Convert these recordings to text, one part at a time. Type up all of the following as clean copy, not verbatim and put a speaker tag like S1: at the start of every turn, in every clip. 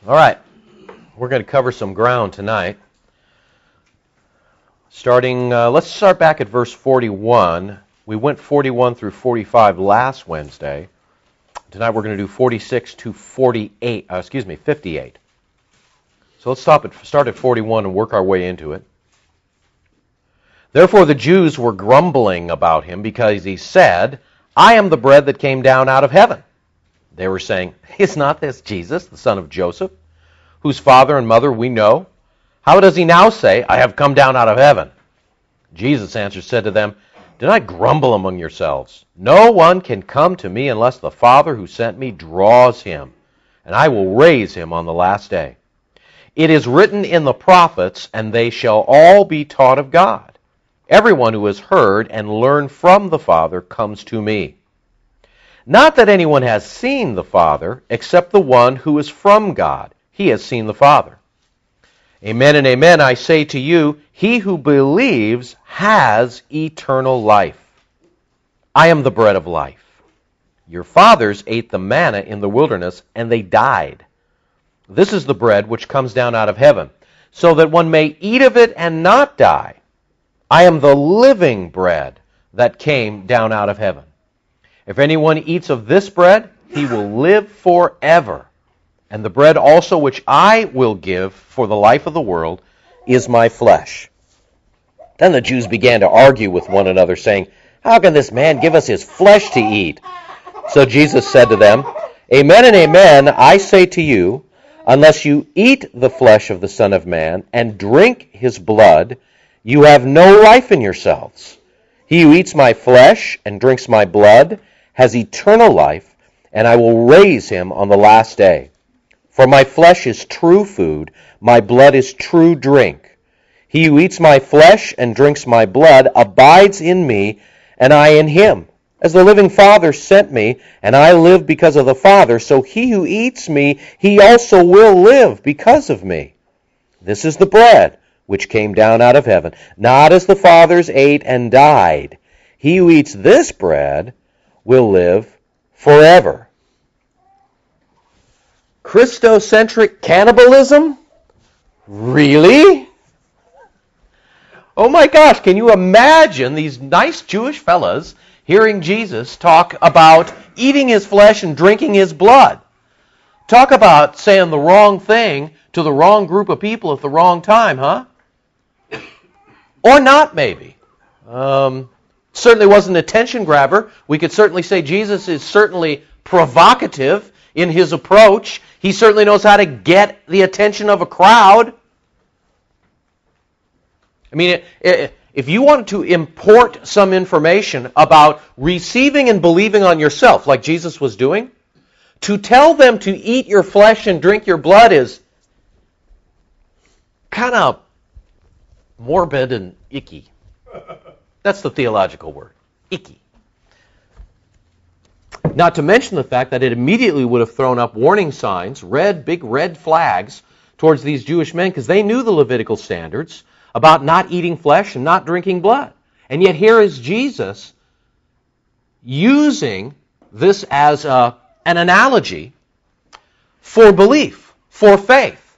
S1: All right, we're going to cover some ground tonight. Let's start back at verse 41. We went 41 through 45 last Wednesday. Tonight we're going to do 46 to 58. 58. So let's start at 41 and work our way into it. Therefore the Jews were grumbling about him because he said, I am the bread that came down out of heaven. They were saying, is not this Jesus, the son of Joseph, whose father and mother we know? How does he now say, I have come down out of heaven? Jesus answered, said to them, do not grumble among yourselves. No one can come to me unless the Father who sent me draws him, and I will raise him on the last day. It is written in the prophets, and they shall all be taught of God. Everyone who has heard and learned from the Father comes to me. Not that anyone has seen the Father, except the one who is from God. He has seen the Father. Amen and amen, I say to you, he who believes has eternal life. I am the bread of life. Your fathers ate the manna in the wilderness, and they died. This is the bread which comes down out of heaven, so that one may eat of it and not die. I am the living bread that came down out of heaven. If anyone eats of this bread, he will live forever. And the bread also which I will give for the life of the world is my flesh. Then the Jews began to argue with one another, saying, how can this man give us his flesh to eat? So Jesus said to them, amen and amen, I say to you, unless you eat the flesh of the Son of Man and drink his blood, you have no life in yourselves. He who eats my flesh and drinks my blood has eternal life, and I will raise him on the last day. For my flesh is true food, my blood is true drink. He who eats my flesh and drinks my blood abides in me, and I in him. As the living Father sent me, and I live because of the Father, so he who eats me, he also will live because of me. This is the bread which came down out of heaven, not as the fathers ate and died. He who eats this bread will live forever. Christocentric cannibalism? Really? Oh my gosh, can you imagine these nice Jewish fellas hearing Jesus talk about eating his flesh and drinking his blood? Talk about saying the wrong thing to the wrong group of people at the wrong time, huh? Or not, maybe. Certainly wasn't an attention grabber. We could certainly say Jesus is certainly provocative in his approach. He certainly knows how to get the attention of a crowd. I mean, if you wanted to import some information about receiving and believing on yourself, like Jesus was doing, to tell them to eat your flesh and drink your blood is kind of morbid and icky. That's the theological word, icky. Not to mention the fact that it immediately would have thrown up warning signs, big red flags towards these Jewish men, because they knew the Levitical standards about not eating flesh and not drinking blood. And yet here is Jesus using this as an analogy for belief, for faith.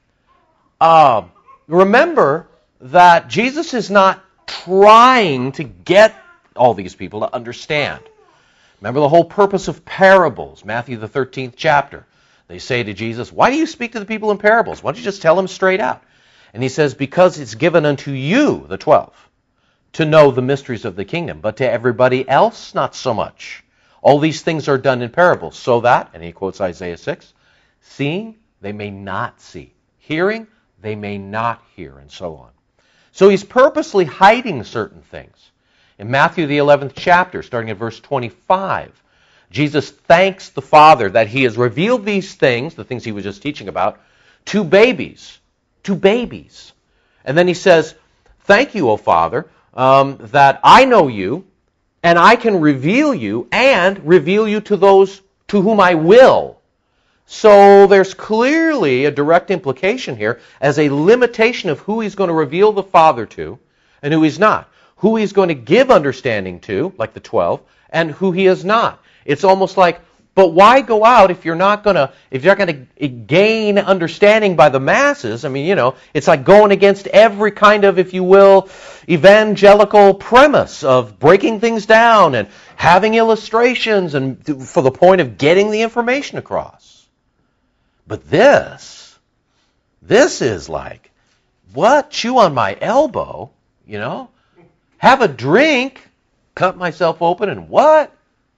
S1: Remember that Jesus is not trying to get all these people to understand. Remember the whole purpose of parables, Matthew the 13th chapter. They say to Jesus, why do you speak to the people in parables? Why don't you just tell them straight out? And he says, because it's given unto you, the 12, to know the mysteries of the kingdom, but to everybody else, not so much. All these things are done in parables, so that, and he quotes Isaiah 6, seeing, they may not see. Hearing, they may not hear, and so on. So he's purposely hiding certain things. In Matthew the 11th chapter, starting at verse 25, Jesus thanks the Father that he has revealed these things, the things he was just teaching about, to babies. To babies. And then he says, thank you, O Father, that I know you, and I can reveal you, and reveal you to those to whom I will. So there's clearly a direct implication here as a limitation of who he's going to reveal the Father to, and who he's not. Who he's going to give understanding to, like the 12, and who he is not. It's almost like But why go out if you're not going to gain understanding by the masses? I mean, it's like going against every kind of, if you will, evangelical premise of breaking things down and having illustrations and for the point of getting the information across. But this is like, what? Chew on my elbow, Have a drink, cut myself open, and what?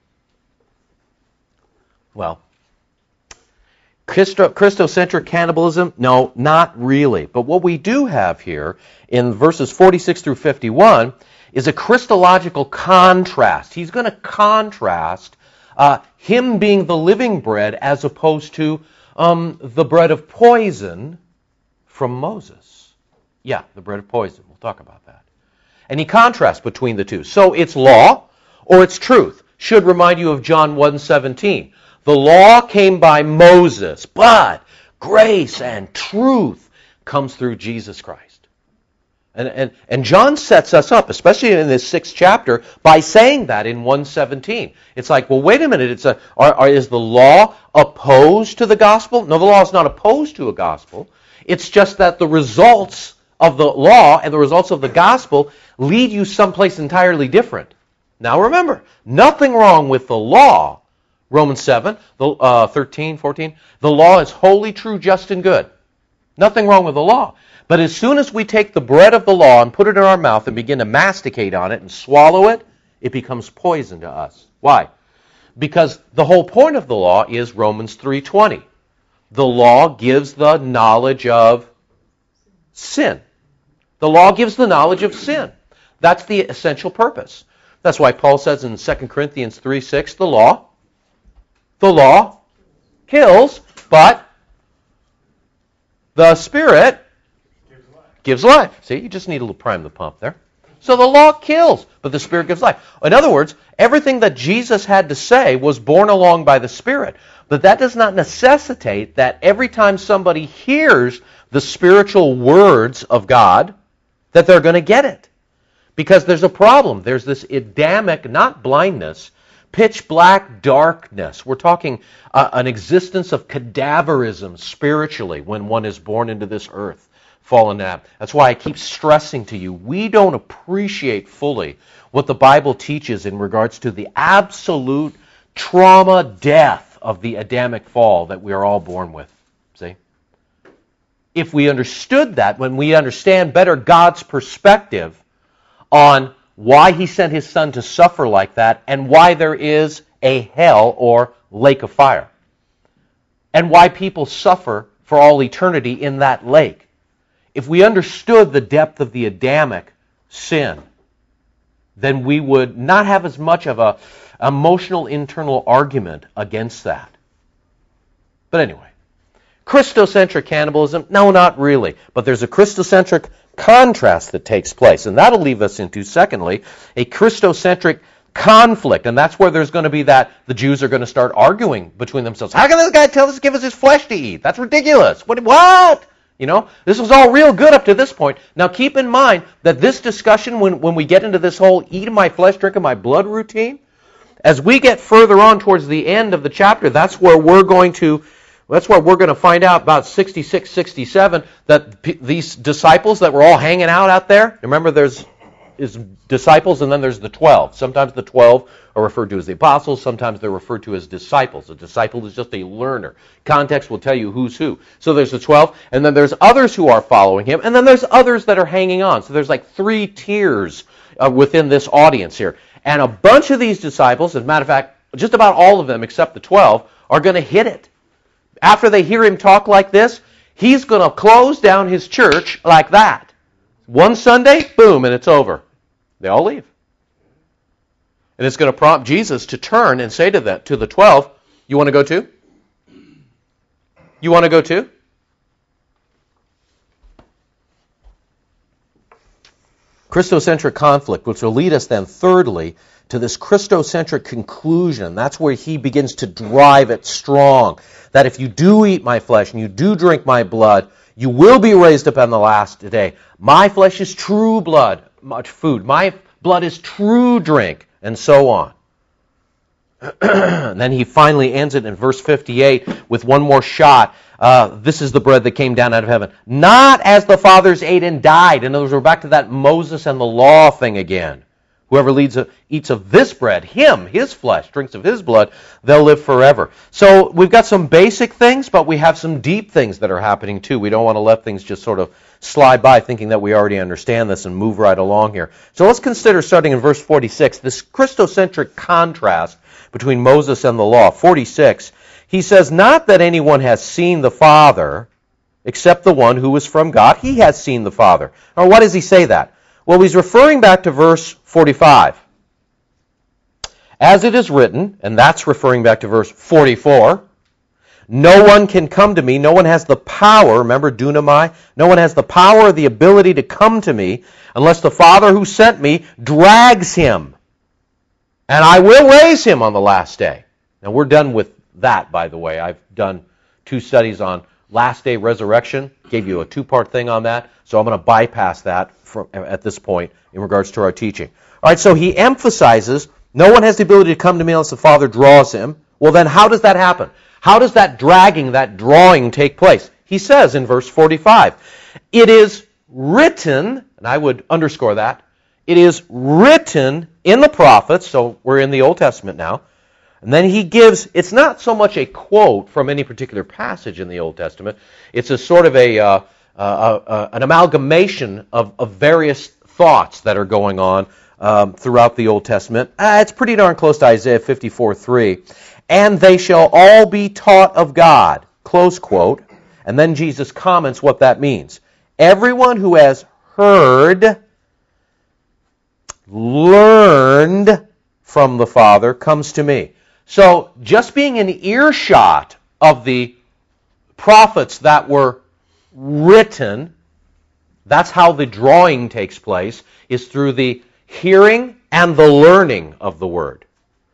S1: Well, Christocentric cannibalism? No, not really. But what we do have here in verses 46 through 51 is a Christological contrast. He's going to contrast him being the living bread as opposed to the bread of poison from Moses. Yeah, the bread of poison. We'll talk about that. And he contrasts between the two. So it's law or it's truth. Should remind you of John 1:17. The law came by Moses, but grace and truth comes through Jesus Christ. And John sets us up, especially in this 6th chapter, by saying that in 1:17. It's like, well, wait a minute. Is the law opposed to the gospel? No, the law is not opposed to a gospel. It's just that the results of the law and the results of the gospel lead you someplace entirely different. Now remember, nothing wrong with the law. Romans 7, 13, 14. The law is holy, true, just, and good. Nothing wrong with the law. But as soon as we take the bread of the law and put it in our mouth and begin to masticate on it and swallow it, it becomes poison to us. Why? Because the whole point of the law is Romans 3:20. The law gives the knowledge of sin. The law gives the knowledge of sin. That's the essential purpose. That's why Paul says in 2 Corinthians 3:6, the law kills, but the Spirit gives life. See, you just need to prime the pump there. So the law kills, but the Spirit gives life. In other words, everything that Jesus had to say was borne along by the Spirit. But that does not necessitate that every time somebody hears the spiritual words of God, that they're going to get it. Because there's a problem. There's this Adamic, not blindness, pitch black darkness. We're talking an existence of cadaverism spiritually when one is born into this earth, fallen out. That's why I keep stressing to you, we don't appreciate fully what the Bible teaches in regards to the absolute trauma death of the Adamic fall that we are all born with. See? If we understood that, when we understand better God's perspective on why He sent His Son to suffer like that, and why there is a hell or lake of fire, and why people suffer for all eternity in that lake. If we understood the depth of the Adamic sin, then we would not have as much of a emotional internal argument against that. But anyway, Christocentric cannibalism? No, not really. But there's a Christocentric contrast that takes place. And that'll leave us into, secondly, a Christocentric conflict. And that's where there's going to be that the Jews are going to start arguing between themselves. How can this guy give us his flesh to eat? That's ridiculous. What? This was all real good up to this point. Now keep in mind that this discussion, when we get into this whole eat of my flesh, drink of my blood routine, as we get further on towards the end of the chapter, that's where we're going to find out about 66, 67, that these disciples that were all hanging out there, remember there's disciples and then there's the 12. Sometimes the 12 are referred to as the apostles, sometimes they're referred to as disciples. A disciple is just a learner. Context will tell you who's who. So there's the 12, and then there's others who are following him, and then there's others that are hanging on. So there's like 3 tiers within this audience here. And a bunch of these disciples, as a matter of fact, just about all of them except the 12, are going to hit it. After they hear him talk like this, he's going to close down his church like that. One Sunday, boom, and it's over. They all leave. And it's going to prompt Jesus to turn and say to the 12, you want to go too? You want to go too? Christocentric conflict, which will lead us then, thirdly, to this Christocentric conclusion. That's where he begins to drive it strong. That if you do eat my flesh and you do drink my blood, you will be raised up on the last day. My flesh is true blood, much food. My blood is true drink, and so on. And then he finally ends it in verse 58 with one more shot. This is the bread that came down out of heaven. Not as the fathers ate and died. In other words, we're back to that Moses and the law thing again. Whoever eats of this bread, his flesh, drinks of his blood, they'll live forever. So we've got some basic things, but we have some deep things that are happening too. We don't want to let things just sort of slide by thinking that we already understand this and move right along here. So let's consider, starting in verse 46, this Christocentric contrast between Moses and the law. 46, he says, not that anyone has seen the Father except the one who is from God. He has seen the Father. Now, why does he say that? Well, he's referring back to verse 45. As it is written, and that's referring back to verse 44, no one can come to me, no one has the power, remember dunamai, no one has the power or the ability to come to me unless the Father who sent me drags him. And I will raise him on the last day. Now we're done with that, by the way. I've done 2 studies on last day resurrection, gave you a 2-part thing on that, so I'm going to bypass that at this point in regards to our teaching. All right, so he emphasizes no one has the ability to come to me unless the Father draws him. Well, then how does that happen? How does that dragging, that drawing take place? He says in verse 45, it is written, and I would underscore that, it is written in the prophets, so we're in the Old Testament now, and then he gives, it's not so much a quote from any particular passage in the Old Testament, it's a sort of an amalgamation of various thoughts that are going on throughout the Old Testament. It's pretty darn close to Isaiah 54:3. And they shall all be taught of God, close quote. And then Jesus comments what that means. Everyone who has heard, learned from the Father comes to me. So just being in earshot of the prophets that were written, that's how the drawing takes place, is through the hearing and the learning of the Word.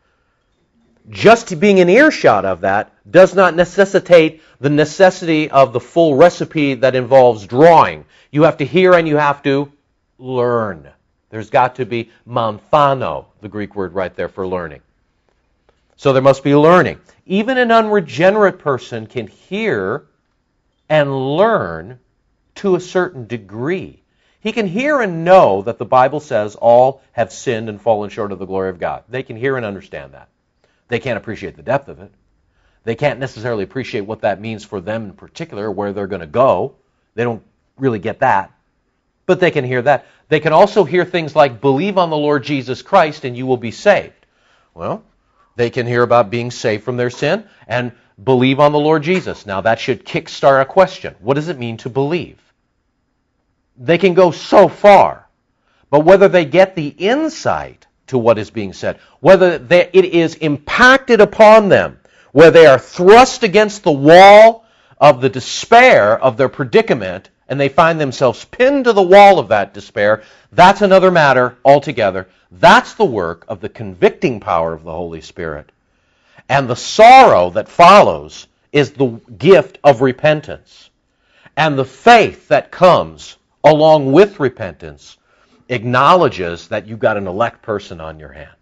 S1: Just being in earshot of that does not necessitate the necessity of the full recipe that involves drawing. You have to hear and you have to learn. There's got to be manthano, the Greek word right there for learning. So there must be learning. Even an unregenerate person can hear and learn to a certain degree. He can hear and know that the Bible says all have sinned and fallen short of the glory of God. They can hear and understand that. They can't appreciate the depth of it. They can't necessarily appreciate what that means for them in particular, where they're going to go. They don't really get that. But they can hear that. They can also hear things like, believe on the Lord Jesus Christ and you will be saved. Well, they can hear about being saved from their sin and believe on the Lord Jesus. Now that should kickstart a question. What does it mean to believe? They can go so far. But whether they get the insight to what is being said, whether it is impacted upon them, where they are thrust against the wall of the despair of their predicament, and they find themselves pinned to the wall of that despair, that's another matter altogether. That's the work of the convicting power of the Holy Spirit. And the sorrow that follows is the gift of repentance. And the faith that comes along with repentance acknowledges that you've got an elect person on your hand.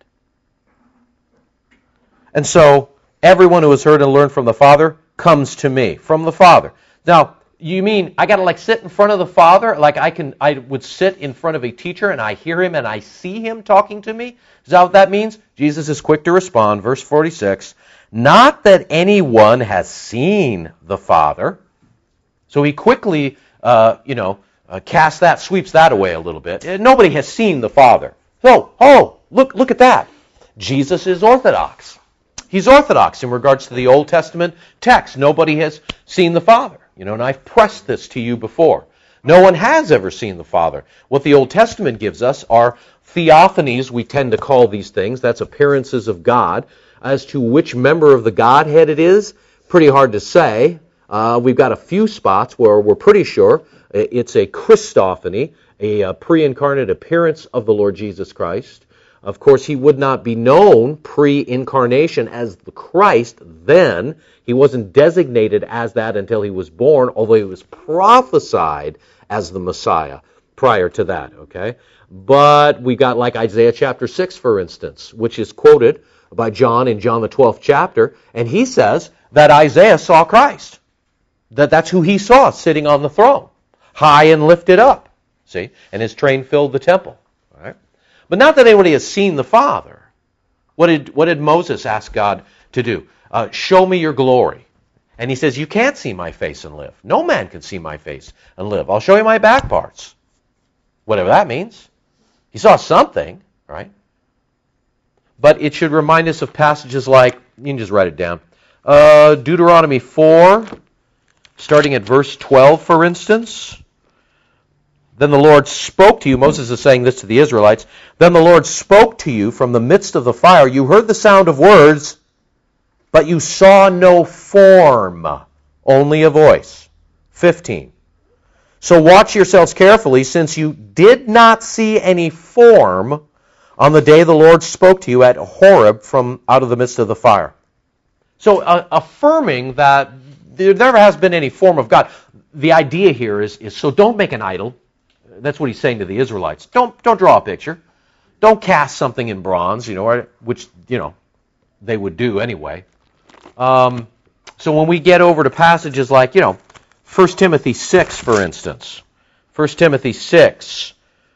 S1: And so, everyone who has heard and learned from the Father comes to me, from the Father. Now, you mean I got to sit in front of the Father? Like I would sit in front of a teacher and I hear him and I see him talking to me? Is that what that means? Jesus is quick to respond, verse 46, not that anyone has seen the Father. So he quickly, sweeps that away a little bit. Nobody has seen the Father. So, look at that. Jesus is orthodox. He's orthodox in regards to the Old Testament text. Nobody has seen the Father. And I've pressed this to you before. No one has ever seen the Father. What the Old Testament gives us are theophanies, we tend to call these things. That's appearances of God. As to which member of the Godhead it is, pretty hard to say. We've got a few spots where we're pretty sure it's a Christophany, a pre-incarnate appearance of the Lord Jesus Christ. Of course, he would not be known pre-incarnation as the Christ then. He wasn't designated as that until he was born, although he was prophesied as the Messiah prior to that, okay? But we got like Isaiah chapter 6, for instance, which is quoted by John in John the 12th chapter, and he says that Isaiah saw Christ. That's who he saw sitting on the throne, high and lifted up. See? And his train filled the temple. All right? But not that anybody has seen the Father. What did Moses ask God to do? Show me your glory. And he says, you can't see my face and live. No man can see my face and live. I'll show you my back parts. Whatever that means. He saw something, right? But it should remind us of passages like, you can just write it down, Deuteronomy 4, starting at verse 12, for instance. Then the Lord spoke to you. Moses is saying this to the Israelites. Then the Lord spoke to you from the midst of the fire. You heard the sound of words, but you saw no form, only a voice. 15. So watch yourselves carefully, since you did not see any form on the day the Lord spoke to you at Horeb from out of the midst of the fire. So affirming that there never has been any form of God. The idea here is so don't make an idol. That's what he's saying to the Israelites. Don't draw a picture. Don't cast something in bronze, which, they would do anyway. So when we get over to passages like, 1 Timothy 6, for instance. 1 Timothy 6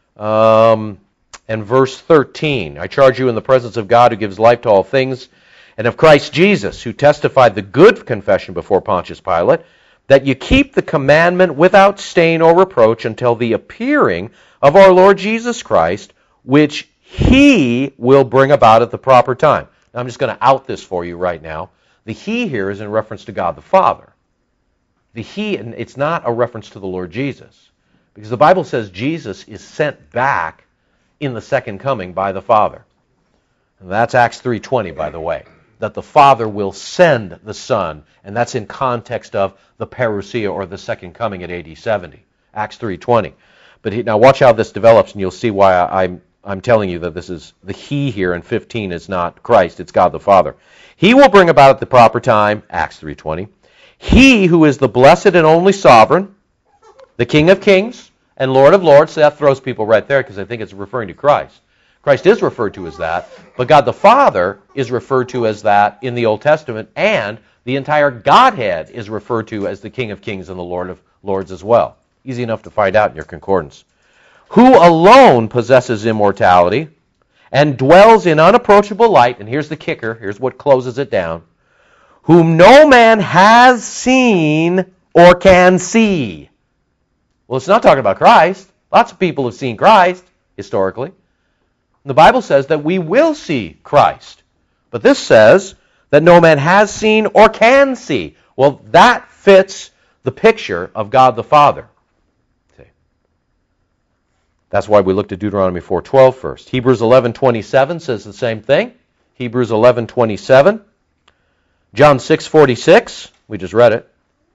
S1: and verse 13. I charge you in the presence of God who gives life to all things, and of Christ Jesus, who testified the good confession before Pontius Pilate, that you keep the commandment without stain or reproach until the appearing of our Lord Jesus Christ, which He will bring about at the proper time. Now, I'm just going to out this for you right now. The He here is in reference to God the Father. The He, and it's not a reference to the Lord Jesus, because the Bible says Jesus is sent back in the second coming by the Father. And that's Acts 3:20, by the way, that the Father will send the Son, and that's in context of the parousia, or the second coming at AD 70. Acts 3:20. But now watch how this develops, and you'll see why I'm telling you that this is the He here in 15 is not Christ, it's God the Father. He will bring about at the proper time, Acts 3:20, He who is the blessed and only sovereign, the King of kings and Lord of lords. So that throws people right there because I think it's referring to Christ. Christ is referred to as that, but God the Father is referred to as that in the Old Testament, and the entire Godhead is referred to as the King of kings and the Lord of lords as well. Easy enough to find out in your concordance. Who alone possesses immortality and dwells in unapproachable light, and here's the kicker, here's what closes it down, whom no man has seen or can see. Well, it's not talking about Christ. Lots of people have seen Christ, historically. The Bible says that we will see Christ. But this says that no man has seen or can see. Well, that fits the picture of God the Father. See? That's why we looked at Deuteronomy 4:12 first. Hebrews 11:27 says the same thing. Hebrews 11:27. John 6:46, we just read it.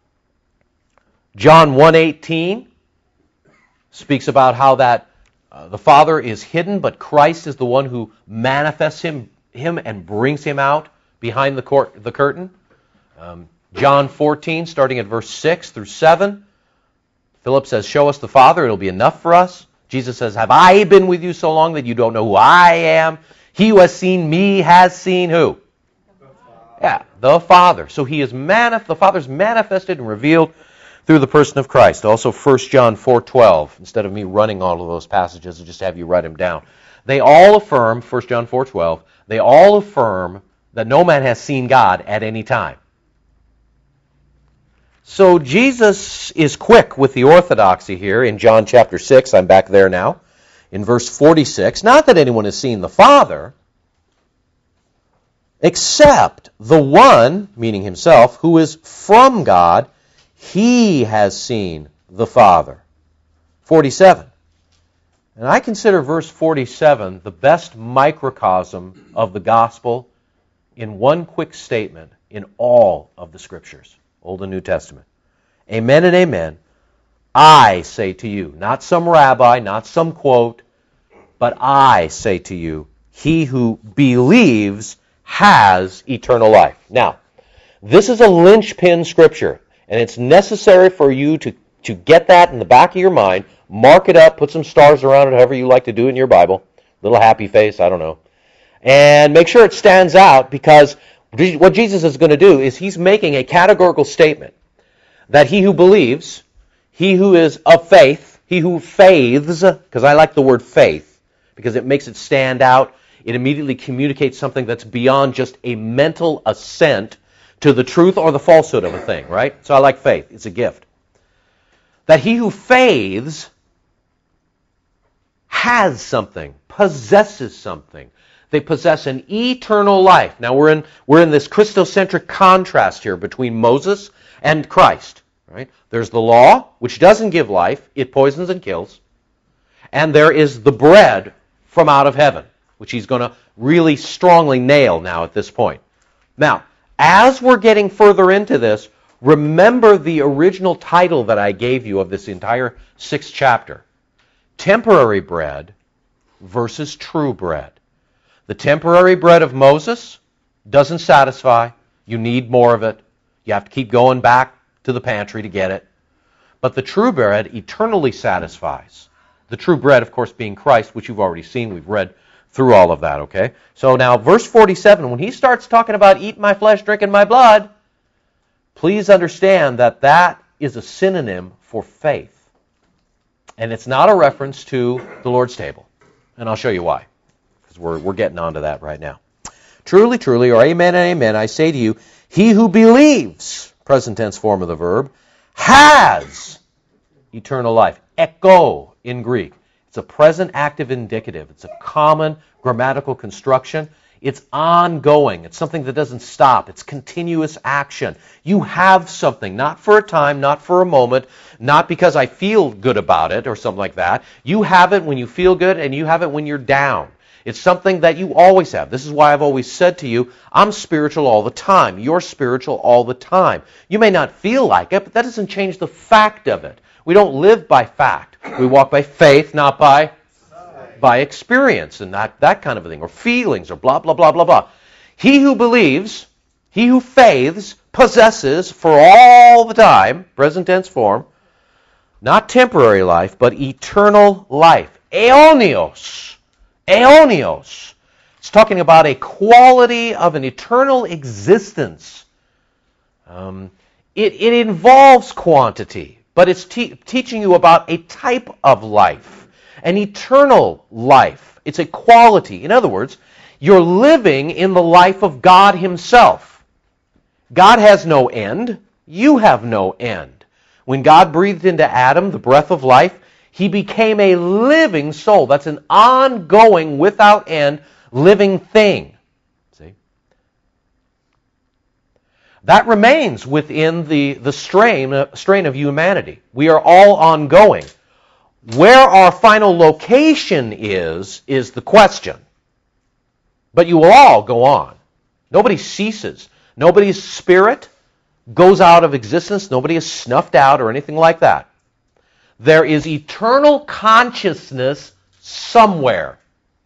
S1: John 1:18 speaks about how that the Father is hidden, but Christ is the one who manifests him and brings him out behind the curtain. John 14, starting at verse 6 through 7, Philip says, show us the Father, it'll be enough for us. Jesus says, have I been with you so long that you don't know who I am? He who has seen me has seen who? Yeah, the Father. So the Father's manifested and revealed through the person of Christ. Also 1 John 4:12. Instead of me running all of those passages, I'll just have you write them down. They all affirm, 1 John 4:12, they all affirm that no man has seen God at any time. So Jesus is quick with the orthodoxy here in John chapter 6. I'm back there now. In verse 46, not that anyone has seen the Father, except the one, meaning himself, who is from God. He has seen the Father. 47. And I consider verse 47 the best microcosm of the gospel in one quick statement in all of the Scriptures, Old and New Testament. Amen and amen. I say to you, not some rabbi, not some quote, but I say to you, he who believes has eternal life. Now, this is a linchpin Scripture. And it's necessary for you to get that in the back of your mind, mark it up, put some stars around it, however you like to do in your Bible, little happy face, I don't know, And make sure it stands out, because what Jesus is going to do is he's making a categorical statement that he who believes, he who is of faith, he who faiths, because I like the word faith, because it makes it stand out. It immediately communicates something that's beyond just a mental assent to the truth or the falsehood of a thing, right? So I like faith. It's a gift. That he who faiths has something, possesses something. They possess an eternal life. Now we're in this Christocentric contrast here between Moses and Christ. Right? There's the law, which doesn't give life. It poisons and kills. And there is the bread from out of heaven, which he's going to really strongly nail now at this point. Now, as we're getting further into this, remember the original title that I gave you of this entire 6th chapter. Temporary bread versus true bread. The temporary bread of Moses doesn't satisfy. You need more of it. You have to keep going back to the pantry to get it. But the true bread eternally satisfies. The true bread, of course, being Christ, which you've already seen. We've read through all of that, okay? So now, verse 47, when he starts talking about eat my flesh, drink in my blood, please understand that that is a synonym for faith. And it's not a reference to the Lord's table. And I'll show you why. We're getting onto that right now. Truly, truly, or amen and amen, I say to you, he who believes, present tense form of the verb, has eternal life. Eko in Greek. It's a present active indicative. It's a common grammatical construction. It's ongoing. It's something that doesn't stop. It's continuous action. You have something, not for a time, not for a moment, not because I feel good about it or something like that. You have it when you feel good, and you have it when you're down. It's something that you always have. This is why I've always said to you, I'm spiritual all the time. You're spiritual all the time. You may not feel like it, but that doesn't change the fact of it. We don't live by fact. We walk by faith, not by experience and that kind of a thing, or feelings, or blah, blah, blah, blah, blah. He who believes, he who faiths, possesses for all the time, present tense form, not temporary life, but eternal life. Aeonios. Aeonios. It's talking about a quality of an eternal existence. It involves quantity, but it's teaching you about a type of life, an eternal life. It's a quality. In other words, you're living in the life of God Himself. God has no end. You have no end. When God breathed into Adam the breath of life, he became a living soul. That's an ongoing, without end, living thing. See? That remains within the strain of humanity. We are all ongoing. Where our final location is the question. But you will all go on. Nobody ceases. Nobody's spirit goes out of existence. Nobody is snuffed out or anything like that. There is eternal consciousness somewhere.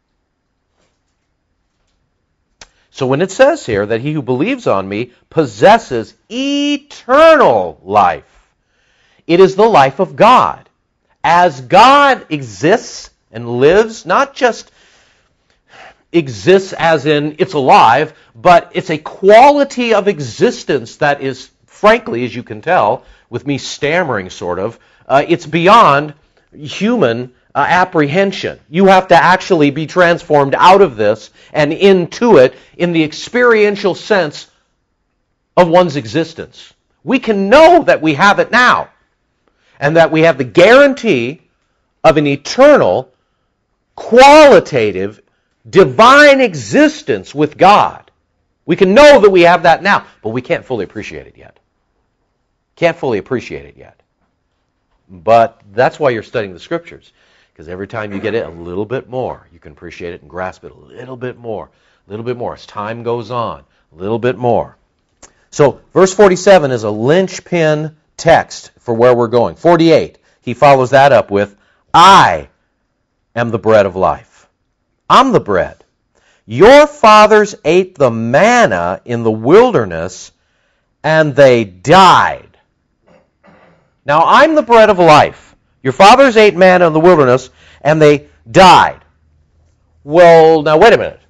S1: So when it says here that he who believes on me possesses eternal life, it is the life of God. As God exists and lives, not just exists as in it's alive, but it's a quality of existence that is, frankly, as you can tell, with me stammering sort of, it's beyond human apprehension. You have to actually be transformed out of this and into it in the experiential sense of one's existence. We can know that we have it now, and that we have the guarantee of an eternal, qualitative, divine existence with God. We can know that we have that now, but we can't fully appreciate it yet. Can't fully appreciate it yet. But that's why you're studying the Scriptures, because every time you get it a little bit more, you can appreciate it and grasp it a little bit more as time goes on, a little bit more. So verse 47 is a linchpin text for where we're going. 48, he follows that up with, I am the bread of life. I'm the bread. Your fathers ate the manna in the wilderness, and they died. Now, I'm the bread of life. Your fathers ate manna in the wilderness, and they died. Well, now wait a minute.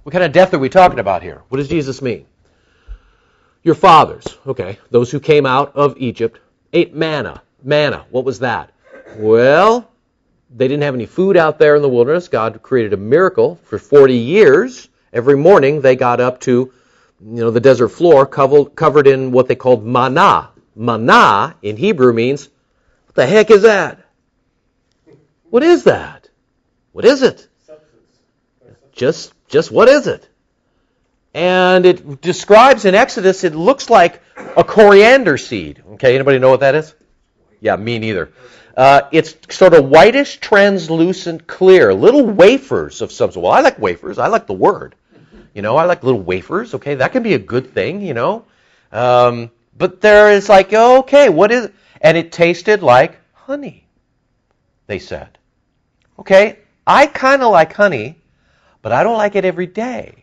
S1: What kind of death are we talking about here? What does Jesus mean? Your fathers, okay, those who came out of Egypt, ate manna. Manna, what was that? Well, they didn't have any food out there in the wilderness. God created a miracle for 40 years. Every morning they got up to, the desert floor covered in what they called manna. Manna in Hebrew means, what the heck is that? What is that? What is it? Just what is it? And it describes in Exodus, it looks like a coriander seed. Okay, anybody know what that is? Yeah, me neither. It's sort of whitish, translucent, clear, little wafers of some sort. Well, I like wafers. I like the word. I like little wafers. Okay, that can be a good thing, But there is like, okay, what is it? And it tasted like honey, they said. Okay, I kind of like honey, but I don't like it every day.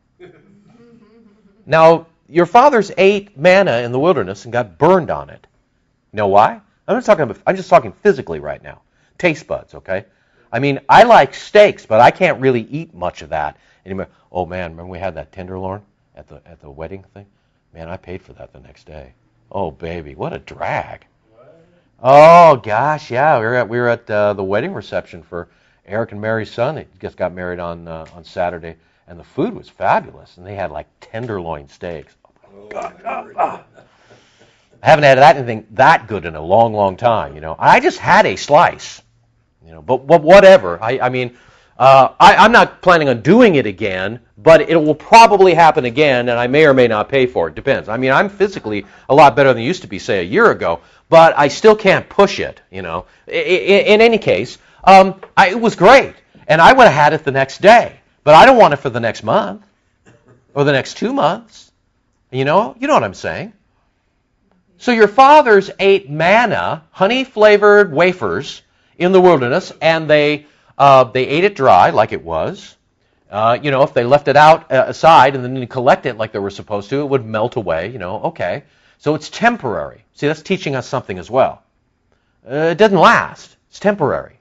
S1: Now, your fathers ate manna in the wilderness and got burned on it. You know why? I'm just talking physically right now. Taste buds, okay? I mean, I like steaks, but I can't really eat much of that anymore. Oh man, remember we had that tenderloin at the wedding thing? Man, I paid for that the next day. Oh baby, what a drag. Oh gosh, yeah, we were at the wedding reception for Eric and Mary's son. They just got married on Saturday, and the food was fabulous, and they had like tenderloin steaks. Oh my God. I haven't had anything that good in a long, long time. I just had a slice. But whatever. I'm not planning on doing it again, but it will probably happen again, and I may or may not pay for it. Depends. I'm physically a lot better than I used to be, say, a year ago, but I still can't push it. In any case, it was great, and I would have had it the next day, but I don't want it for the next month or the next 2 months. You know what I'm saying? So your fathers ate manna, honey-flavored wafers in the wilderness, and they ate it dry like it was. If they left it out aside and then didn't collect it like they were supposed to, it would melt away. Okay. So it's temporary. See, that's teaching us something as well. It doesn't last. It's temporary.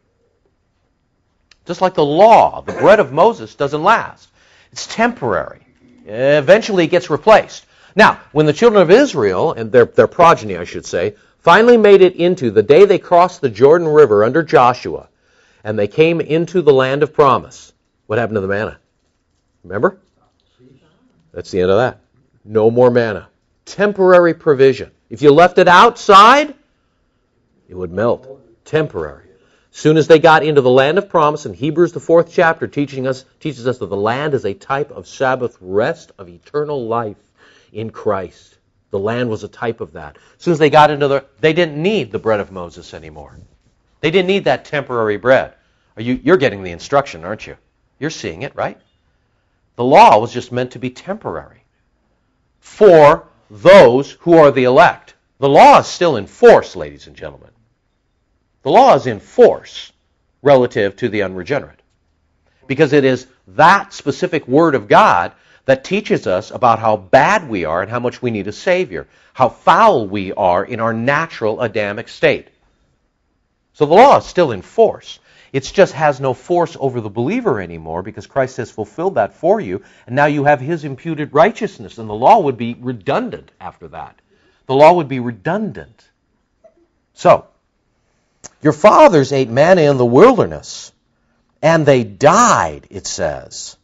S1: Just like the law, the bread of Moses doesn't last. It's temporary. Eventually it gets replaced. Now, when the children of Israel, and their progeny, I should say, finally made it into the day they crossed the Jordan River under Joshua, and they came into the land of promise, what happened to the manna? Remember? That's the end of that. No more manna. Temporary provision. If you left it outside, it would melt. Temporary. As soon as they got into the land of promise, in Hebrews the 4th chapter teaches us that the land is a type of Sabbath rest of eternal life in Christ. The land was a type of that. As soon as they got into they didn't need the bread of Moses anymore. They didn't need that temporary bread. You're getting the instruction, aren't you? You're seeing it, right? The law was just meant to be temporary for those who are the elect. The law is still in force, ladies and gentlemen. The law is in force relative to the unregenerate, because it is that specific Word of God that teaches us about how bad we are and how much we need a Savior, how foul we are in our natural Adamic state. So the law is still in force. It just has no force over the believer anymore because Christ has fulfilled that for you, and now you have His imputed righteousness, and the law would be redundant after that. The law would be redundant. So, your fathers ate manna in the wilderness, and they died, it says.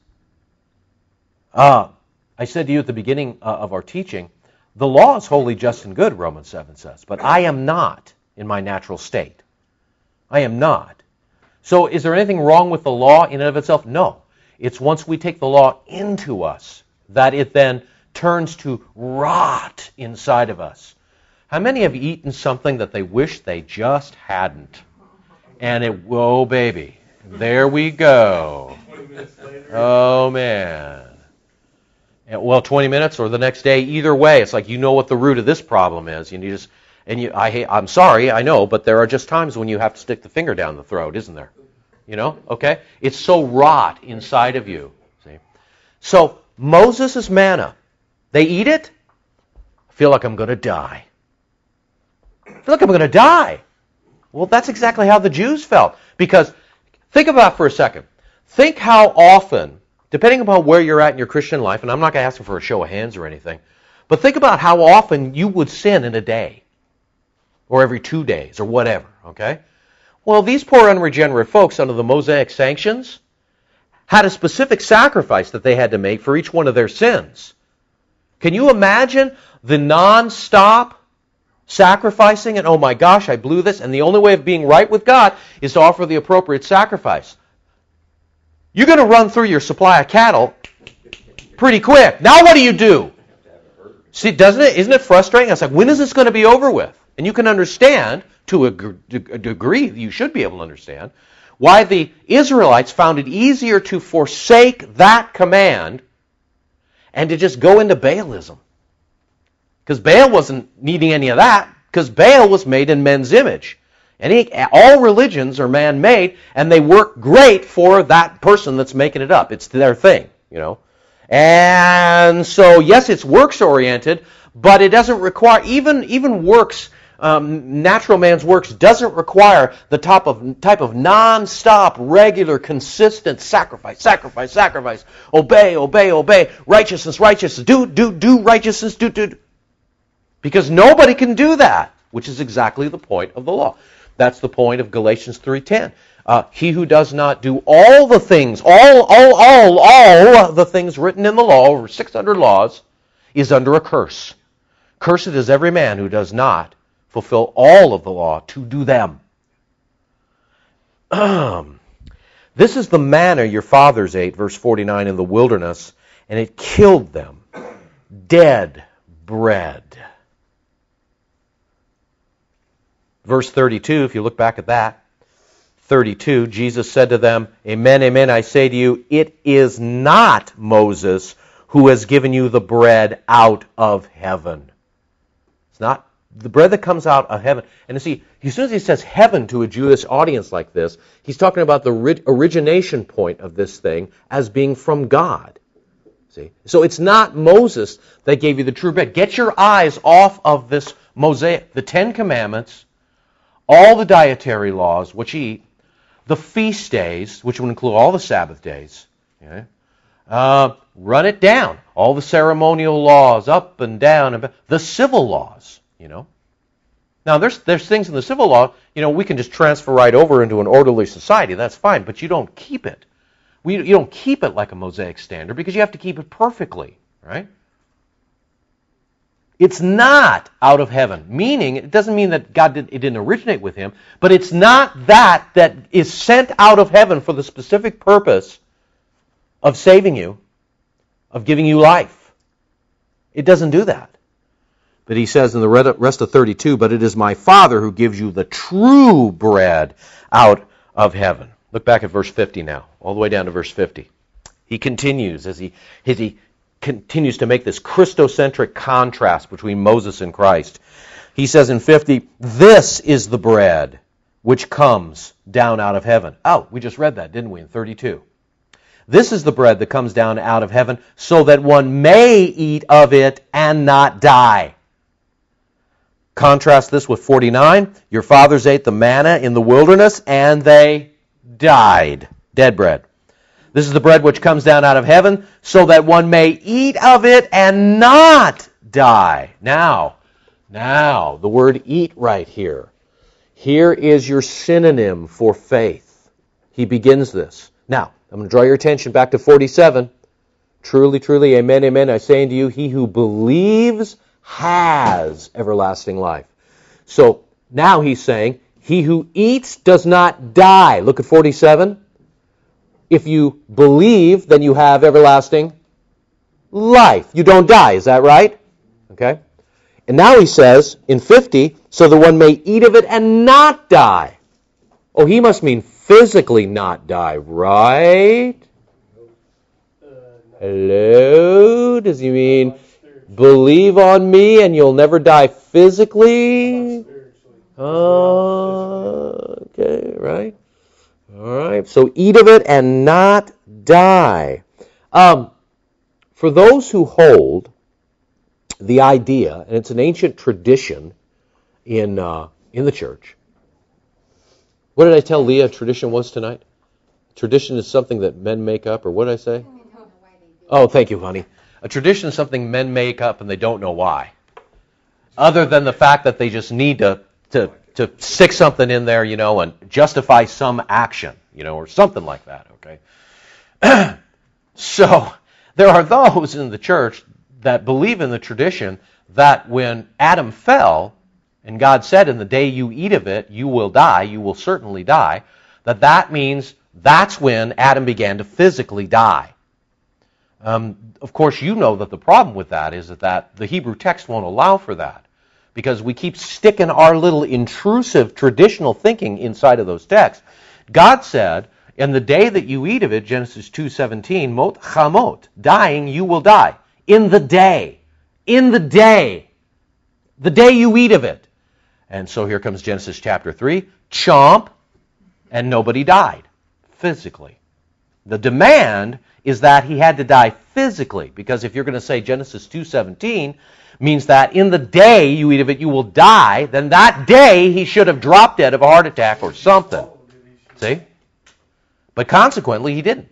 S1: I said to you at the beginning of our teaching, the law is holy, just, and good, Romans 7 says, but I am not in my natural state. I am not. So is there anything wrong with the law in and of itself? No. It's once we take the law into us that it then turns to rot inside of us. How many have eaten something that they wish they just hadn't? And oh baby, there we go. Oh man. Well, 20 minutes or the next day, either way, it's like you know what the root of this problem is. I'm sorry, I know, but there are just times when you have to stick the finger down the throat, isn't there? Okay? It's so rot inside of you. See? So, Moses' manna, they eat it. I feel like I'm going to die. I feel like I'm going to die. Well, that's exactly how the Jews felt. Because, think about it for a second. Think how often depending upon where you're at in your Christian life, and I'm not going to ask you for a show of hands or anything, but think about how often you would sin in a day, or every 2 days, or whatever, okay? Well, these poor unregenerate folks under the Mosaic sanctions had a specific sacrifice that they had to make for each one of their sins. Can you imagine the non-stop sacrificing, and oh my gosh, I blew this, and the only way of being right with God is to offer the appropriate sacrifice. You're going to run through your supply of cattle pretty quick. Now what do? See, isn't it frustrating? It's like, when is this going to be over with? And you can understand, to a degree, you should be able to understand, why the Israelites found it easier to forsake that command and to just go into Baalism. Because Baal wasn't needing any of that, because Baal was made in men's image. All religions are man-made, and they work great for that person that's making it up. It's their thing, you know. And so, yes, it's works-oriented, but it doesn't require, even works, natural man's works doesn't require the type of non-stop, regular, consistent sacrifice, obey, righteousness, do righteousness, do. Because nobody can do that, which is exactly the point of the law. That's the point of Galatians 3:10. He who does not do all the things, all the things written in the law, over 600 laws, is under a curse. Cursed is every man who does not fulfill all of the law to do them. This is the manna your fathers ate, verse 49, in the wilderness, and it killed them. Dead bread. Verse 32, if you look back at that, 32, Jesus said to them, Amen, amen, I say to you, it is not Moses who has given you the bread out of heaven. It's not the bread that comes out of heaven. And you see, as soon as he says heaven to a Jewish audience like this, he's talking about the origination point of this thing as being from God. See? So it's not Moses that gave you the true bread. Get your eyes off of this Mosaic, the 10 Commandments, all the dietary laws, which you eat, the feast days, which would include all the Sabbath days. Okay? Run it down. All the ceremonial laws, up and down, and the civil laws. You know. Now, there's things in the civil law, you know, we can just transfer right over into an orderly society. That's fine, but you don't keep it. You don't keep it like a Mosaic standard because you have to keep it perfectly, right? It's not out of heaven, meaning it doesn't mean that it didn't originate with him, but it's not that is sent out of heaven for the specific purpose of saving you, of giving you life. It doesn't do that. But he says in the rest of 32, but it is my Father who gives you the true bread out of heaven. Look back at verse 50 now, all the way down to verse 50. He continues as he continues to make this Christocentric contrast between Moses and Christ. He says in 50, this is the bread which comes down out of heaven. Oh, we just read that, didn't we, in 32? This is the bread that comes down out of heaven so that one may eat of it and not die. Contrast this with 49. Your fathers ate the manna in the wilderness and they died. Dead bread. This is the bread which comes down out of heaven so that one may eat of it and not die. Now, the word eat right here. Here is your synonym for faith. He begins this. Now, I'm going to draw your attention back to 47. Truly, truly, amen, amen, I say unto you, he who believes has everlasting life. So, now he's saying, he who eats does not die. Look at 47. If you believe, then you have everlasting life. You don't die, is that right? Okay. And now he says, in 50, so that one may eat of it and not die. Oh, he must mean physically not die, right? Hello? Does he mean believe on me and you'll never die physically? Okay, right? All right, so eat of it and not die. For those who hold the idea, and it's an ancient tradition in the church. What did I tell Leah tradition was tonight? Tradition is something that men make up, or what did I say? Oh, thank you, honey. A tradition is something men make up and they don't know why. Other than the fact that they just need to stick something in there, and justify some action, or something like that, okay? So there are those in the church that believe in the tradition that when Adam fell, and God said, in the day you eat of it, you will die, you will certainly die, that means that's when Adam began to physically die. Of course, you know that the problem with that is that the Hebrew text won't allow for that, because we keep sticking our little intrusive traditional thinking inside of those texts. God said, in the day that you eat of it, Genesis 2:17, mot chamot, dying you will die. In the day you eat of it. And so here comes Genesis chapter 3, chomp, and nobody died physically. The demand is that he had to die physically, because if you're going to say Genesis 2:17 means that in the day you eat of it you will die, then that day he should have dropped dead of a heart attack or something. See? But consequently he didn't.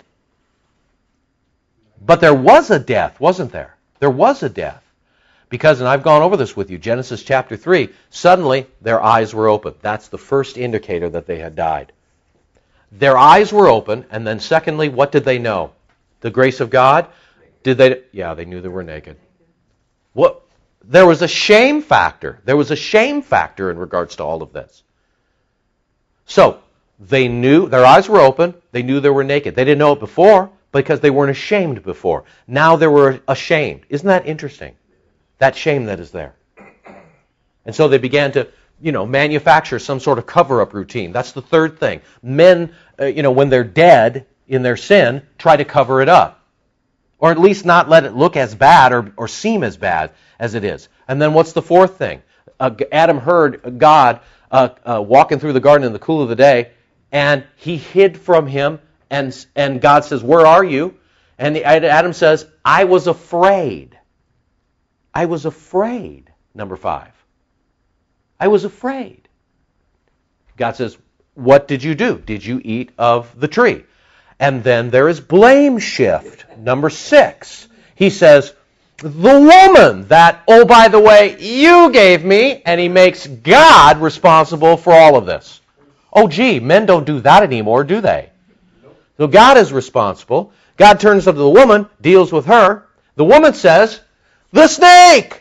S1: But there was a death, wasn't there? There was a death. Because, and I've gone over this with you, Genesis chapter 3, suddenly their eyes were open. That's the first indicator that they had died. Their eyes were open, and then secondly, what did they know? The grace of God? Yeah, they knew they were naked. What? There was a shame factor. There was a shame factor in regards to all of this. So, they knew, their eyes were open, they knew they were naked. They didn't know it before because they weren't ashamed before. Now they were ashamed. Isn't that interesting? That shame that is there. And so they began to, manufacture some sort of cover-up routine. That's the third thing. Men, when they're dead in their sin, try to cover it up. Or at least not let it look as bad or seem as bad as it is. And then what's the fourth thing? Adam heard God walking through the garden in the cool of the day, and he hid from him, and God says, "Where are you?" And Adam says, "I was afraid." I was afraid, number 5. I was afraid. God says, "What did you do? Did you eat of the tree?" And then there is blame shift, number 6. He says, "The woman that, oh, by the way, you gave me," and he makes God responsible for all of this. Oh, gee, men don't do that anymore, do they? So God is responsible. God turns to the woman, deals with her. The woman says, "The snake!"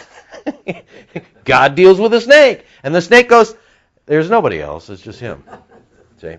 S1: God deals with the snake. And the snake goes, "There's nobody else, it's just him." See?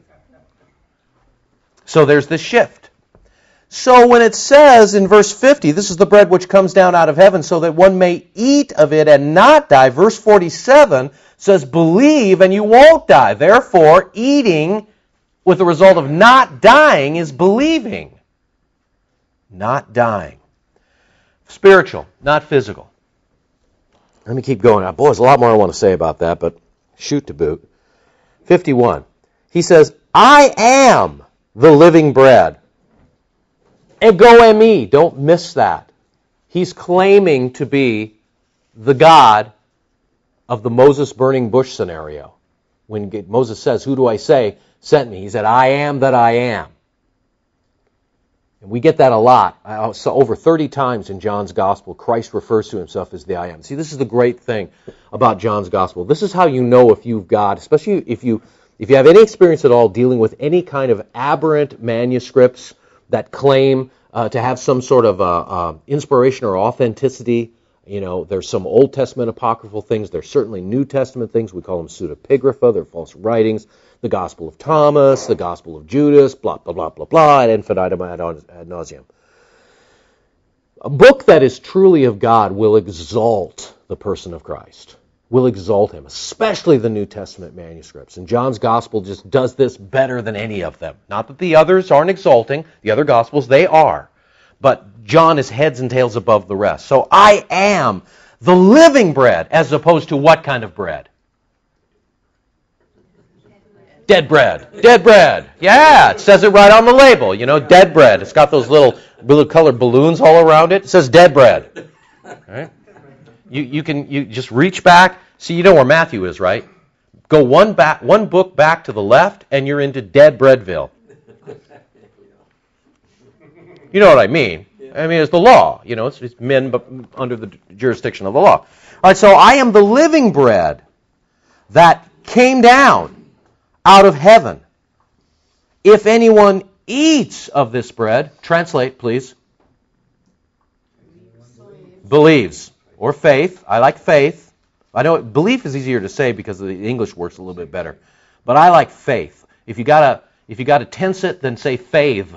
S1: So there's this shift. So when it says in verse 50, "This is the bread which comes down out of heaven so that one may eat of it and not die," verse 47 says, "Believe and you won't die." Therefore, eating with the result of not dying is believing. Not dying. Spiritual, not physical. Let me keep going. Boy, there's a lot more I want to say about that, but shoot to boot. 51. He says, "I am the living bread." Ego eimi. Don't miss that. He's claiming to be the God of the Moses burning bush scenario. When Moses says, "Who do I say sent me?" He said, "I am that I am." And we get that a lot. So over 30 times in John's Gospel, Christ refers to himself as the I am. See, this is the great thing about John's Gospel. This is how you know if you've got, especially if you have any experience at all dealing with any kind of aberrant manuscripts that claim to have some sort of inspiration or authenticity. There's some Old Testament apocryphal things. There's certainly New Testament things. We call them pseudepigrapha. They're false writings. The Gospel of Thomas, the Gospel of Judas, blah, blah, blah, blah, blah, ad infinitum ad nauseum. A book that is truly of God will exalt the person of Christ, will exalt him, especially the New Testament manuscripts. And John's Gospel just does this better than any of them. Not that the others aren't exalting. The other Gospels, they are. But John is heads and tails above the rest. So I am the living bread, as opposed to what kind of bread? Dead bread. Dead bread. Yeah, it says it right on the label. Dead bread. It's got those little colored balloons all around it. It says dead bread. All right? You just reach back. See, you know where Matthew is, right? Go one book back to the left, and you're into Dead Breadville. You know what I mean? I mean, it's the law. You know, it's men but under the jurisdiction of the law. All right, so I am the living bread that came down out of heaven. If anyone eats of this bread, translate, please. Believes. Or faith. I like faith. I know belief is easier to say because the English works a little bit better. But I like faith. If you gotta tense it, then say faith.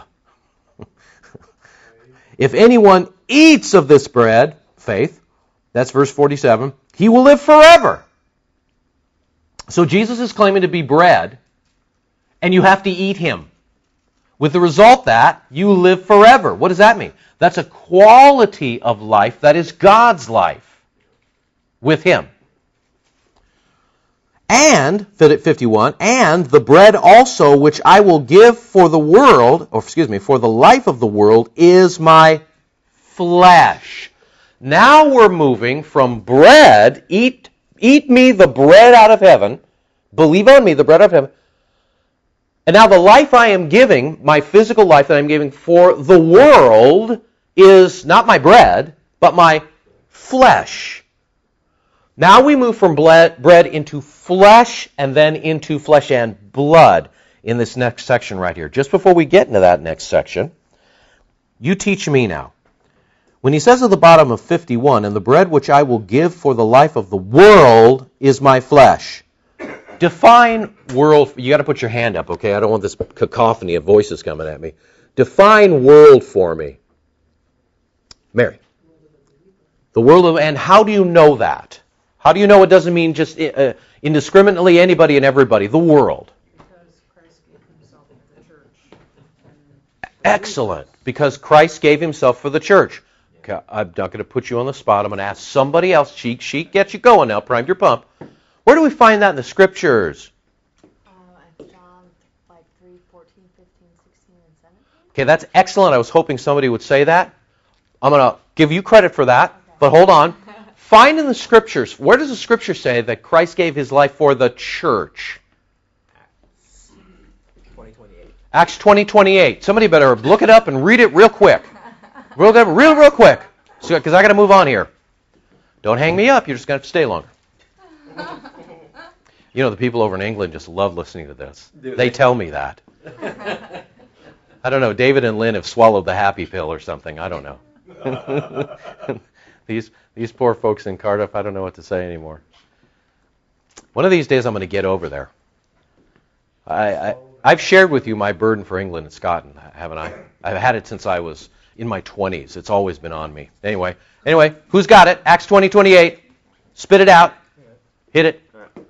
S1: If anyone eats of this bread, faith, that's verse 47, he will live forever. So Jesus is claiming to be bread, and you have to eat him. With the result that you live forever. What does that mean? That's a quality of life that is God's life with him. And, 51, and the bread also which I will give for the world, for the life of the world, is my flesh. Now we're moving from bread, eat me the bread out of heaven, believe on me, the bread out of heaven, and now the life I am giving, my physical life that I'm giving for the world, is not my bread, but my flesh. Now we move from bread into flesh and then into flesh and blood in this next section right here. Just before we get into that next section, you teach me now. When he says at the bottom of 51, and the bread which I will give for the life of the world is my flesh. Define world. You got to put your hand up, okay? I don't want this cacophony of voices coming at me. Define world for me. Mary. The world of, and how do you know that? How do you know it doesn't mean just indiscriminately anybody and everybody? The world.
S2: Because Christ gave himself for the church.
S1: Excellent. Because Christ gave himself for the church. Okay, I'm not going to put you on the spot. I'm going to ask somebody else. Sheet, get you going now. Primed your pump. Where do we find that in the Scriptures?
S3: John 3, 14, 15, 16, and 17.
S1: Okay, that's excellent. I was hoping somebody would say that. I'm going to give you credit for that, but hold on. Find in the Scriptures, where does the Scripture say that Christ gave his life for the church? Acts 20:28. Somebody better look it up and read it real quick. Real quick. Because I got to move on here. Don't hang me up. You're just going to have to stay longer. You know, the people over in England just love listening to this. They tell me that. I don't know. David and Lynn have swallowed the happy pill or something. I don't know. These poor folks in Cardiff, I don't know what to say anymore. One of these days I'm going to get over there. I've shared with you my burden for England and Scotland, haven't I? I've had it since I was in my 20s. It's always been on me. Anyway, who's got it? Acts 20:28. Spit it out. Hit it.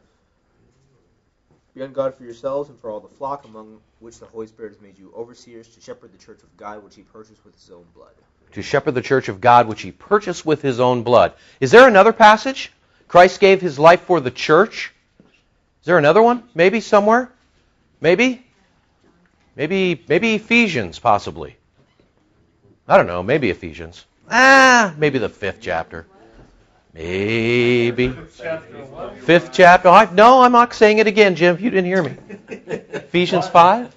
S4: Be on God for yourselves and for all the flock among which the Holy Spirit has made you overseers to shepherd the church of God which he purchased with his own blood.
S1: To shepherd the church of God which he purchased with his own blood. Is there another passage? Christ gave his life for the church? Is there another one? Maybe somewhere? Maybe Ephesians, possibly. I don't know, maybe Ephesians. Maybe the 5th chapter. Maybe. 5th chapter. No, I'm not saying it again, Jim. You didn't hear me. Ephesians 5?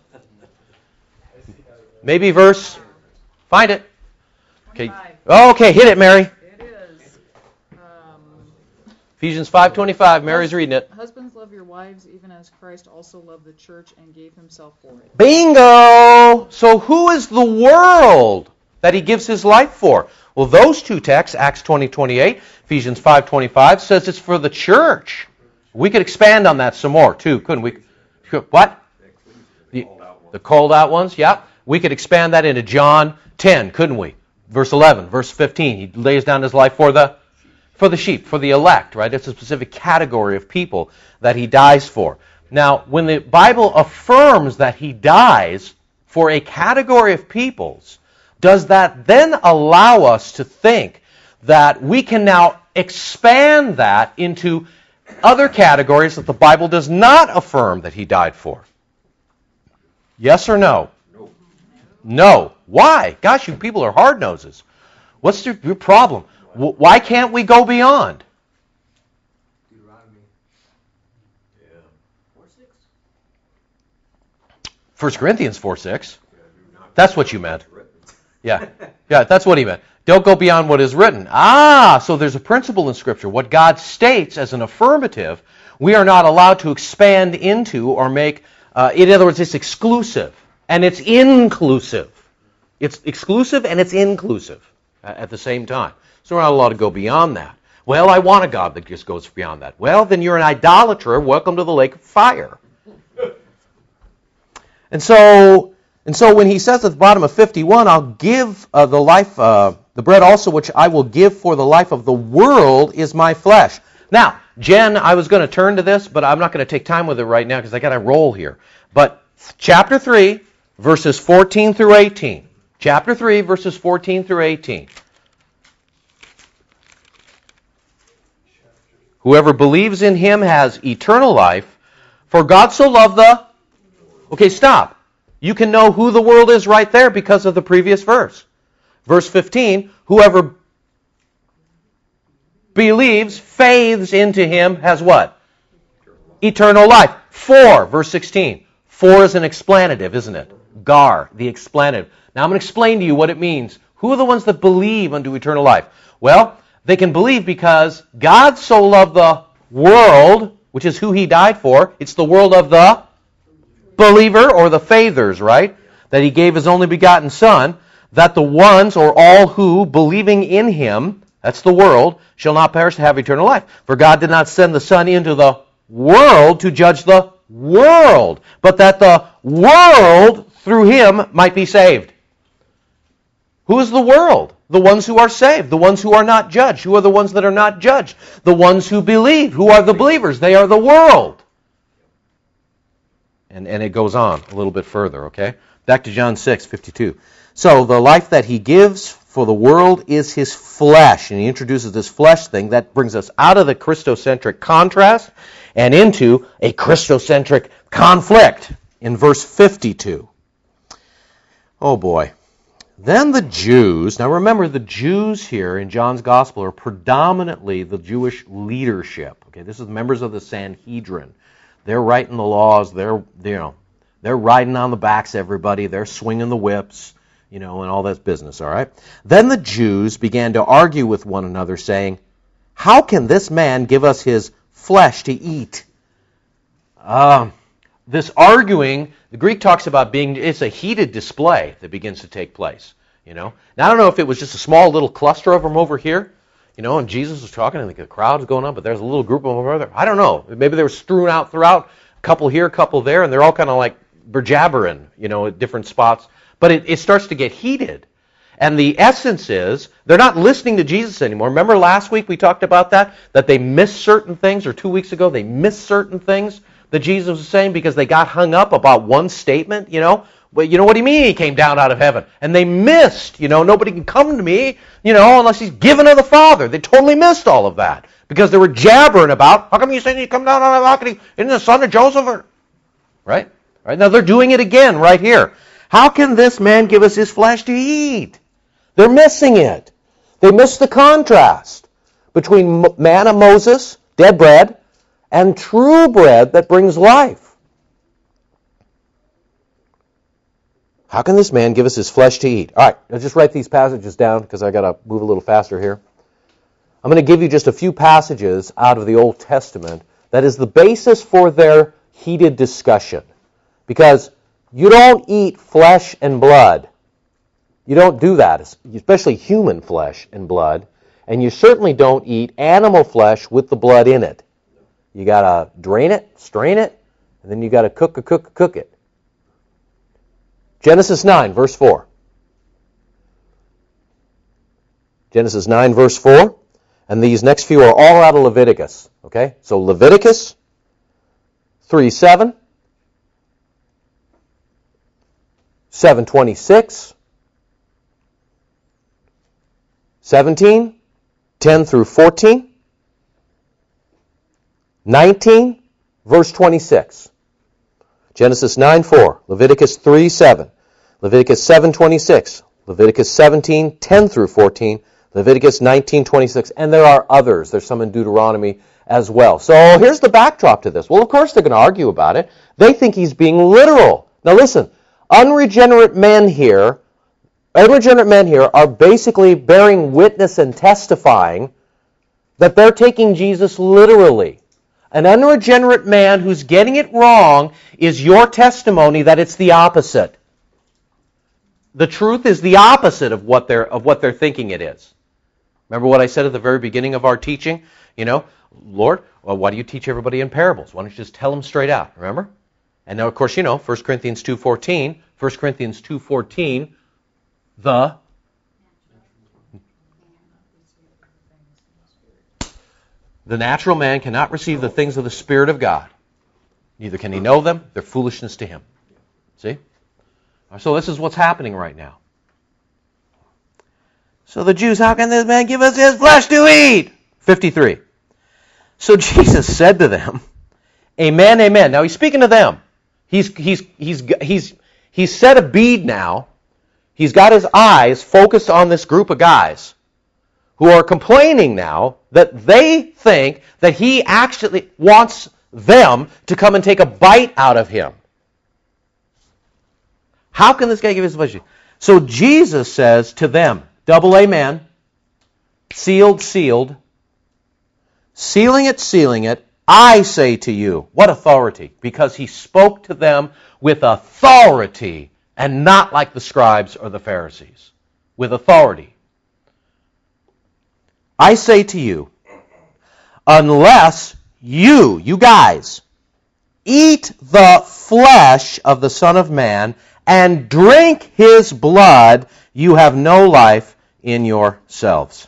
S1: Maybe verse. Find it. Okay. Okay, hit it, Mary.
S2: It is.
S1: Ephesians 5:25. Mary's reading it.
S2: Husbands, love your wives, even as Christ also loved the church and gave himself for it.
S1: Bingo! So who is the world that he gives his life for? Well, those two texts, Acts 20:28, Ephesians 5:25, says it's for the church. We could expand on that some more, too, couldn't we? What? The called out ones, yeah. We could expand that into John 10, couldn't we? Verse 11, verse 15, he lays down his life for the sheep, for the elect, right? It's a specific category of people that he dies for. Now, when the Bible affirms that he dies for a category of peoples, does that then allow us to think that we can now expand that into other categories that the Bible does not affirm that he died for? Yes or no? No. Why? Gosh, you people are hard noses. What's your problem? Why can't we go beyond?
S4: Deuteronomy.
S1: 1 Corinthians 4:6. That's what you meant. Yeah, that's what he meant. Don't go beyond what is written. So there's a principle in Scripture. What God states as an affirmative, we are not allowed to expand into or make, in other words, it's exclusive and it's inclusive. It's exclusive and it's inclusive at the same time. So we're not allowed to go beyond that. Well, I want a God that just goes beyond that. Well, then you're an idolater. Welcome to the lake of fire. And so when he says at the bottom of 51, I'll give the bread also which I will give for the life of the world is my flesh. Now, Jen, I was going to turn to this, but I'm not going to take time with it right now because I got to roll here. But chapter 3, verses 14 through 18. Chapter 3, verses 14 through 18. Whoever believes in him has eternal life. For God so loved the... Okay, stop. You can know who the world is right there because of the previous verse. Verse 15, whoever believes, faiths into him, has what? Eternal life. For, verse 16. For is an explanative, isn't it? Gar, the explanative. Now I'm going to explain to you what it means. Who are the ones that believe unto eternal life? Well, they can believe because God so loved the world, which is who he died for. It's the world of the believer or the faithers, right? That he gave his only begotten Son, that the ones or all who, believing in him, that's the world, shall not perish to have eternal life. For God did not send the Son into the world to judge the world, but that the world through him might be saved. Who is the world? The ones who are saved, the ones who are not judged. Who are the ones that are not judged? The ones who believe. Who are the believers? They are the world. And it goes on a little bit further, okay? Back to John 6:52. So the life that he gives for the world is his flesh. And he introduces this flesh thing that brings us out of the Christocentric contrast and into a Christocentric conflict in verse 52. Oh boy. Then the Jews, now remember the Jews here in John's Gospel are predominantly the Jewish leadership. Okay, this is members of the Sanhedrin. They're writing the laws, they're riding on the backs of everybody, they're swinging the whips, and all that business, all right? Then the Jews began to argue with one another, saying, how can this man give us his flesh to eat? This arguing, the Greek talks about it's a heated display that begins to take place, Now, I don't know if it was just a small little cluster of them over here, and Jesus was talking and the crowd was going on, but there's a little group of them over there. I don't know. Maybe they were strewn out throughout, a couple here, a couple there, and they're all kind of like berjabbering, at different spots. But it starts to get heated. And the essence is, they're not listening to Jesus anymore. Remember last week we talked about that they missed certain things, or 2 weeks ago they missed certain things that Jesus was saying because they got hung up about one statement, Well, what do you mean he came down out of heaven? And they missed, nobody can come to me, unless he's given of the Father. They totally missed all of that because they were jabbering about, how come you say he come down out of heaven? Isn't the son of Joseph? Right? Now they're doing it again right here. How can this man give us his flesh to eat? They're missing it. They miss the contrast between manna Moses, dead bread, and true bread that brings life. How can this man give us his flesh to eat? All right, I'll just write these passages down because I got to move a little faster here. I'm going to give you just a few passages out of the Old Testament that is the basis for their heated discussion. Because you don't eat flesh and blood. You don't do that, especially human flesh and blood. And you certainly don't eat animal flesh with the blood in it. You got to drain it, strain it, and then you got to cook it. Genesis 9, verse 4. Genesis 9, verse 4. And these next few are all out of Leviticus. Okay? So Leviticus 3:7, 7:26, 17, 10 through 14, 19, verse 26. Genesis 9:4, Leviticus 3:7, Leviticus 7:26, Leviticus 17, 10 through 14, Leviticus 19:26, and there are others. There's some in Deuteronomy as well. So here's the backdrop to this. Well, of course they're going to argue about it. They think he's being literal. Now listen, unregenerate men here, unregenerate men here are basically bearing witness and testifying that they're taking Jesus literally. An unregenerate man who's getting it wrong is your testimony that it's the opposite. The truth is the opposite of what they're thinking it is. Remember what I said at the very beginning of our teaching? Lord, well, why do you teach everybody in parables? Why don't you just tell them straight out? Remember? And now, of course, 1 Corinthians 2:14, the natural man cannot receive the things of the Spirit of God. Neither can he know them. They're foolishness to him. See? So this is what's happening right now. So the Jews, how can this man give us his flesh to eat? 53. So Jesus said to them, Amen, amen. Now he's speaking to them. He's set a bead now. He's got his eyes focused on this group of guys who are complaining now that they think that he actually wants them to come and take a bite out of him. How can this guy give his flesh? So Jesus says to them, double amen, sealed, sealed, sealing it, I say to you. What authority? Because he spoke to them with authority and not like the scribes or the Pharisees. With authority. I say to you, unless you guys, eat the flesh of the Son of Man and drink his blood, you have no life in yourselves.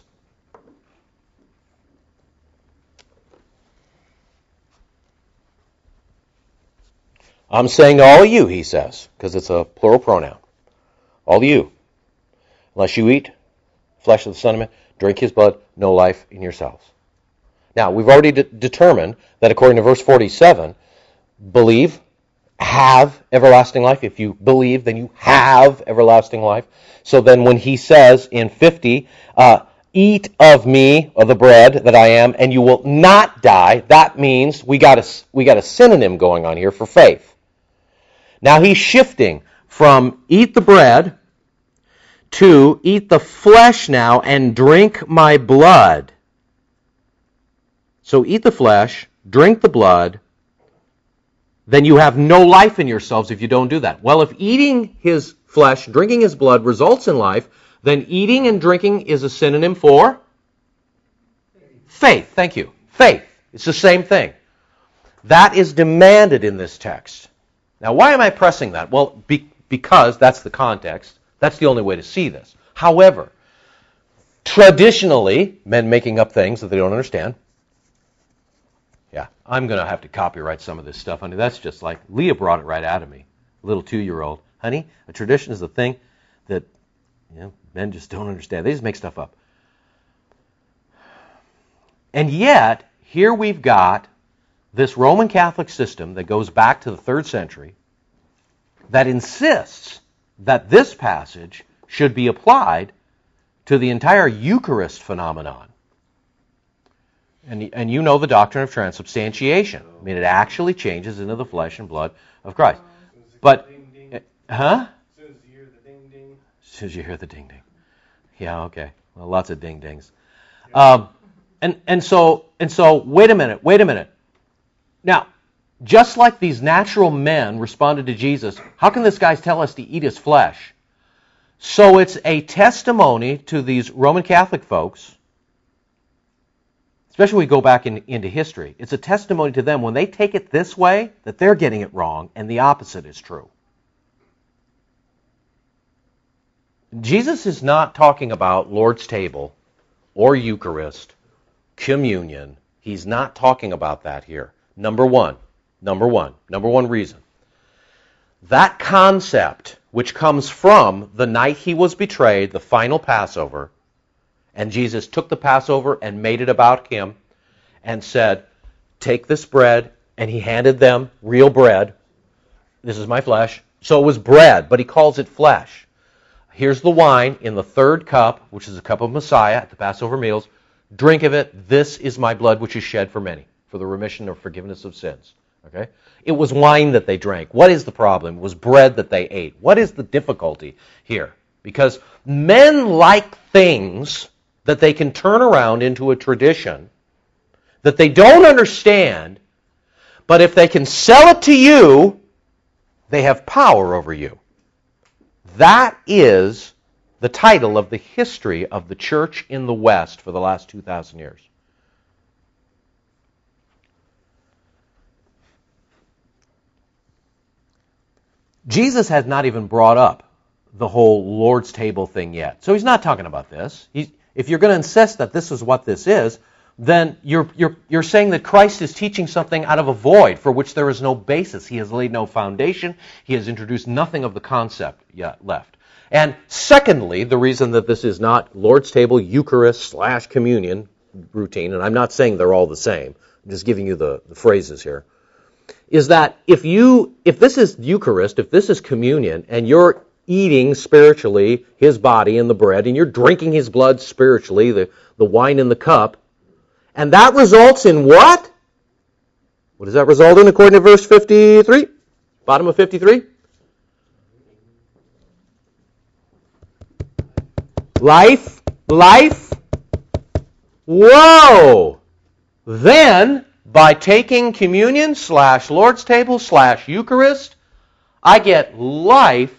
S1: I'm saying all you, he says, because it's a plural pronoun. All you. Unless you eat flesh of the Son of Man, drink his blood, no life in yourselves. Now, we've already determined that according to verse 47, believe, have everlasting life. If you believe, then you have everlasting life. So then when he says in 50, eat of me, of the bread that I am, and you will not die, that means we got a synonym going on here for faith. Now he's shifting from eat the bread to eat the flesh now and drink my blood. So eat the flesh, drink the blood, then you have no life in yourselves if you don't do that. Well, if eating his flesh, drinking his blood results in life, then eating and drinking is a synonym for faith. Thank you. Faith. It's the same thing. That is demanded in this text. Now, why am I pressing that? Well, because that's the context. That's the only way to see this. However, traditionally, men making up things that they don't understand. Yeah, I'm going to have to copyright some of this stuff, honey. That's just like, Leah brought it right out of me, little 2-year-old. Honey, a tradition is the thing that men just don't understand. They just make stuff up. And yet, here we've got this Roman Catholic system that goes back to the 3rd century that insists that this passage should be applied to the entire Eucharist phenomenon. And you know the doctrine of transubstantiation. I mean, it actually changes into the flesh and blood of Christ. But, huh?
S5: As soon as you hear the ding ding.
S1: As soon as you hear the ding ding. Yeah, okay. Well, lots of ding dings. And so, wait a minute. Now, just like these natural men responded to Jesus, how can this guy tell us to eat his flesh? So it's a testimony to these Roman Catholic folks, especially when we go back into history. It's a testimony to them when they take it this way, that they're getting it wrong, and the opposite is true. Jesus is not talking about Lord's table or Eucharist, communion. He's not talking about that here. Number one reason. That concept, which comes from the night he was betrayed, the final Passover, and Jesus took the Passover and made it about him and said, take this bread, and he handed them real bread. This is my flesh. So it was bread, but he calls it flesh. Here's the wine in the 3rd cup, which is a cup of Messiah at the Passover meals. Drink of it. This is my blood, which is shed for many, for the remission or forgiveness of sins. Okay? It was wine that they drank. What is the problem? It was bread that they ate. What is the difficulty here? Because men like things that they can turn around into a tradition that they don't understand, but if they can sell it to you, they have power over you. That is the title of the history of the church in the West for the last 2,000 years. Jesus has not even brought up the whole Lord's table thing yet. So he's not talking about this. If you're going to insist that this is what this is, then you're saying that Christ is teaching something out of a void for which there is no basis. He has laid no foundation. He has introduced nothing of the concept yet left. And secondly, the reason that this is not Lord's table, Eucharist / communion routine, and I'm not saying they're all the same, I'm just giving you the phrases here, is that if this is Eucharist, if this is communion, and you're eating spiritually his body and the bread, and you're drinking his blood spiritually, the wine in the cup, and that results in what? What does that result in according to verse 53? Bottom of 53? Life. Whoa! Then, by taking communion / Lord's table / Eucharist, I get life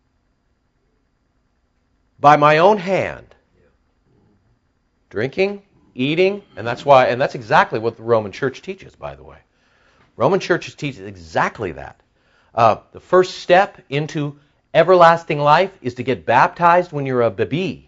S1: by my own hand. Drinking, eating, and that's exactly what the Roman Church teaches, by the way. Roman Church teaches exactly that. The first step into everlasting life is to get baptized when you're a baby.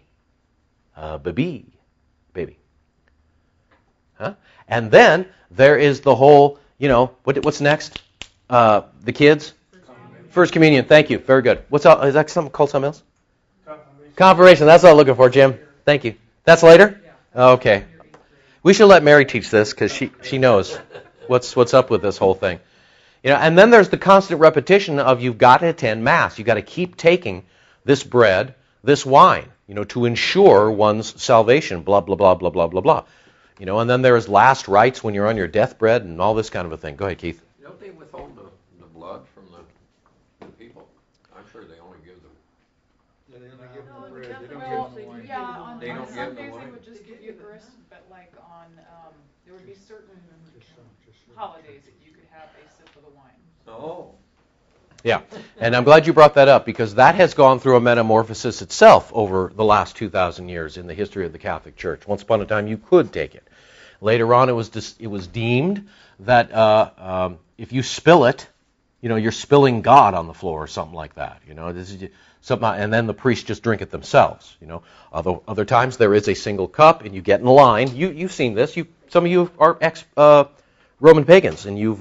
S1: Baby. Huh? And then there is the whole, what's next? The kids? First communion. Thank you. Very good. Is that something called something else? Confirmation. That's what I'm looking for, Jim. Thank you. That's later? Okay. We should let Mary teach this because she knows what's up with this whole thing. And then there's the constant repetition of you've got to attend Mass. You've got to keep taking this bread, this wine, to ensure one's salvation, blah, blah, blah, blah, blah, blah, blah. And then there's last rites when you're on your deathbed and all this kind of a thing. Go ahead, Keith.
S5: Don't they withhold the blood from the people? I'm sure they only give them.
S6: Yeah, they only give them the bread. They don't
S2: Well,
S6: give them the wine.
S2: yeah, on
S5: They don't give
S2: some
S5: the
S2: days
S5: wine?
S2: they would just give Eucharist, but like on, there would be certain
S6: Just some.
S2: holidays that you could have a sip of the wine.
S5: Oh.
S1: Yeah, and I'm glad you brought that up because that has gone through a metamorphosis itself over the last 2,000 years in the history of the Catholic Church. Once upon a time, you could take it. Later on, it was deemed that if you spill it, you're spilling God on the floor or something like that. This is something, and then the priests just drink it themselves. Although other times there is a single cup, and you get in the line. You've seen this. Some of you are ex Roman pagans, and you've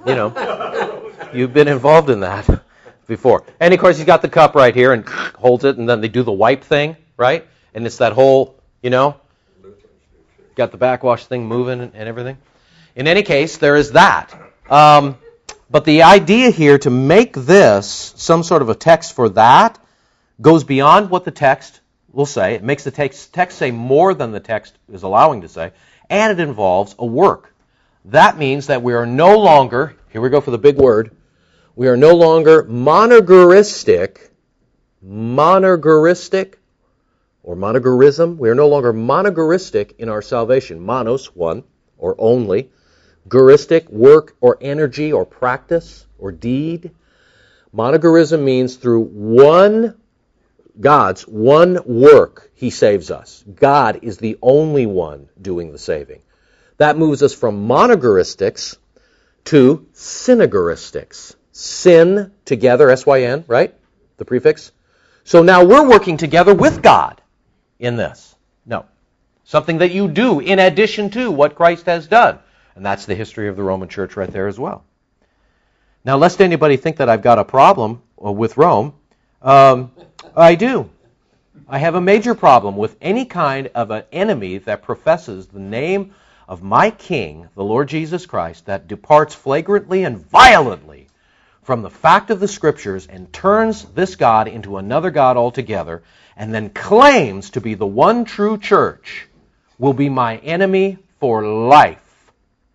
S1: been involved in that before. And of course, he's got the cup right here and holds it, and then they do the wipe thing, right? And it's that whole, got the backwash thing moving and everything. In any case, there is that. But the idea here to make this some sort of a text for that goes beyond what the text will say. It makes the text say more than the text is allowing to say, and it involves a work. That means that we are no longer, here we go for the big word, we are no longer monogeristic, or monogerism. We are no longer monogeristic in our salvation. Monos, one, or only. Geristic, work or energy or practice or deed. Monogerism means through God's one work, He saves us. God is the only one doing the saving. That moves us from monogeristics to synagoristics. Sin together, S-Y-N, right? The prefix. So now we're working together with God in this. No. Something that you do in addition to what Christ has done. And that's the history of the Roman Church right there as well. Now, lest anybody think that I've got a problem with Rome, I do. I have a major problem with any kind of an enemy that professes the name of my King, the Lord Jesus Christ, that departs flagrantly and violently from the fact of the Scriptures and turns this God into another God altogether, and then claims to be the one true church, will be my enemy for life.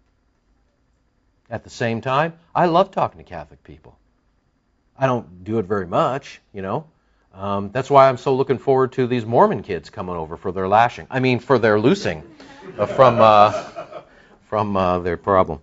S1: At the same time, I love talking to Catholic people. I don't do it very much, That's why I'm so looking forward to these Mormon kids coming over for their lashing. I mean, for their loosing from their problem.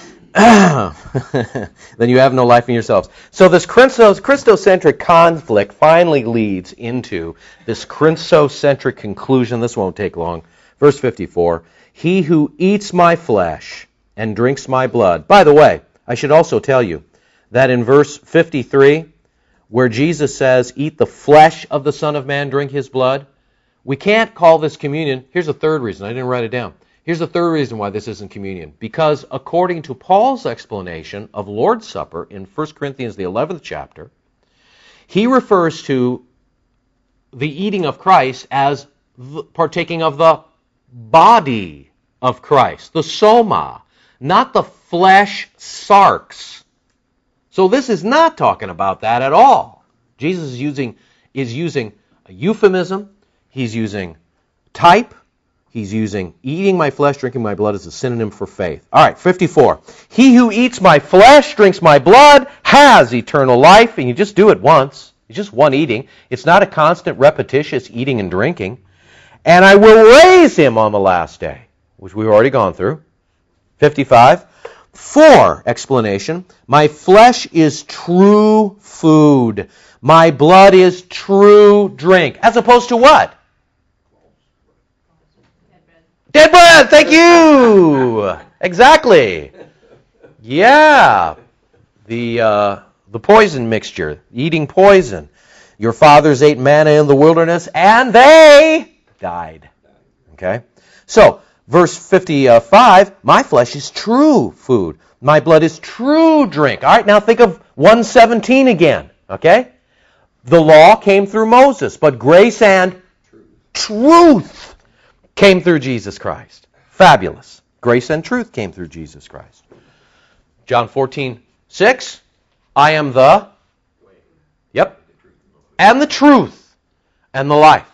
S1: Then you have no life in yourselves. So this Christocentric conflict finally leads into this Christocentric conclusion. This won't take long. Verse 54, he who eats my flesh and drinks my blood. By the way, I should also tell you that in verse 53, where Jesus says, eat the flesh of the Son of Man, drink his blood, we can't call this communion. Here's a third reason. I didn't write it down. Here's the third reason why this isn't communion. Because according to Paul's explanation of Lord's Supper in 1 Corinthians, the 11th chapter, he refers to the eating of Christ as partaking of the body of Christ, the soma, not the flesh sarx. So this is not talking about that at all. Jesus is using a euphemism. He's using type. He's using eating my flesh, drinking my blood as a synonym for faith. All right, 54. He who eats my flesh, drinks my blood, has eternal life. And you just do it once. It's just one eating. It's not a constant, repetitious eating and drinking. And I will raise him on the last day, which we've already gone through. 55. For, explanation, my flesh is true food. My blood is true drink. As opposed to what? Dead bread, thank you! Exactly. Yeah. The poison mixture, eating poison. Your fathers ate manna in the wilderness, and they died. Okay? So, verse 55, my flesh is true food. My blood is true drink. All right, now think of 1:17 again. Okay? The law came through Moses, but grace and truth came through Jesus Christ. Fabulous. Grace and truth came through Jesus Christ. John 14:6, I am the, and the truth, and the life.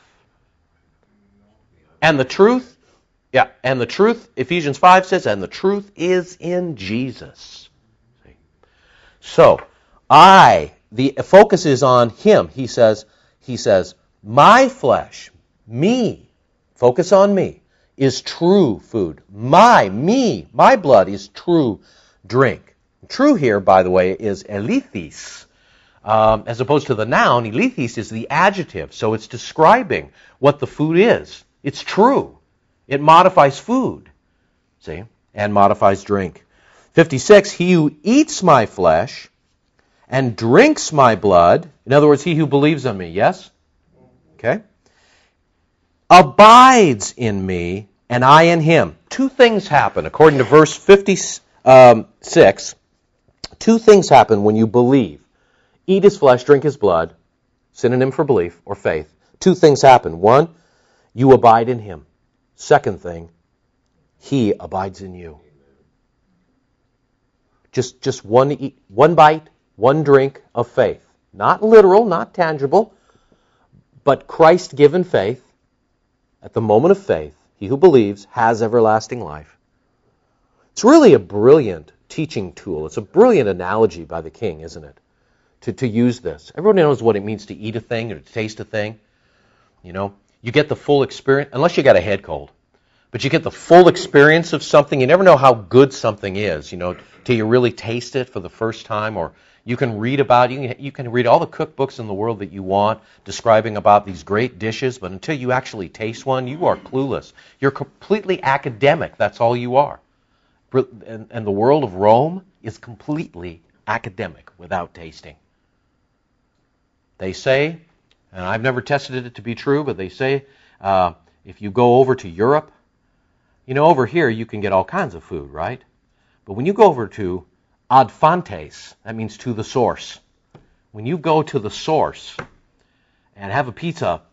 S1: And the truth, and the truth, Ephesians 5 says, and the truth is in Jesus. See? So, the focus is on him. He says, my flesh, me, focus on me, is true food. My blood is true drink. True here, by the way, is elithis. As opposed to the noun, elithis is the adjective. So it's describing what the food is. It's true. It modifies food. See? And modifies drink. 56, he who eats my flesh and drinks my blood, in other words, he who believes on me, yes? Okay? Abides in me, and I in him. Two things happen. According to verse 56, two things happen when you believe. Eat his flesh, drink his blood, synonym for belief or faith. Two things happen. One, you abide in him. Second thing, he abides in you. Just one bite, one drink of faith. Not literal, not tangible, but Christ-given faith. At the moment of faith, he who believes has everlasting life. It's really a brilliant teaching tool. It's a brilliant analogy by the king, isn't it? To use this. Everyone knows what it means to eat a thing or to taste a thing. You know, you get the full experience, unless you got a head cold. But you get the full experience of something. You never know how good something is, till you really taste it for the first time. Or you can read about, you can read all the cookbooks in the world that you want, describing about these great dishes, but until you actually taste one, you are clueless. You're completely academic. That's all you are. And the world of Rome is completely academic without tasting. They say, and I've never tested it to be true, but they say if you go over to Europe, over here you can get all kinds of food, right? But when you go over to ad fontes, that means to the source. When you go to the source and have a pizza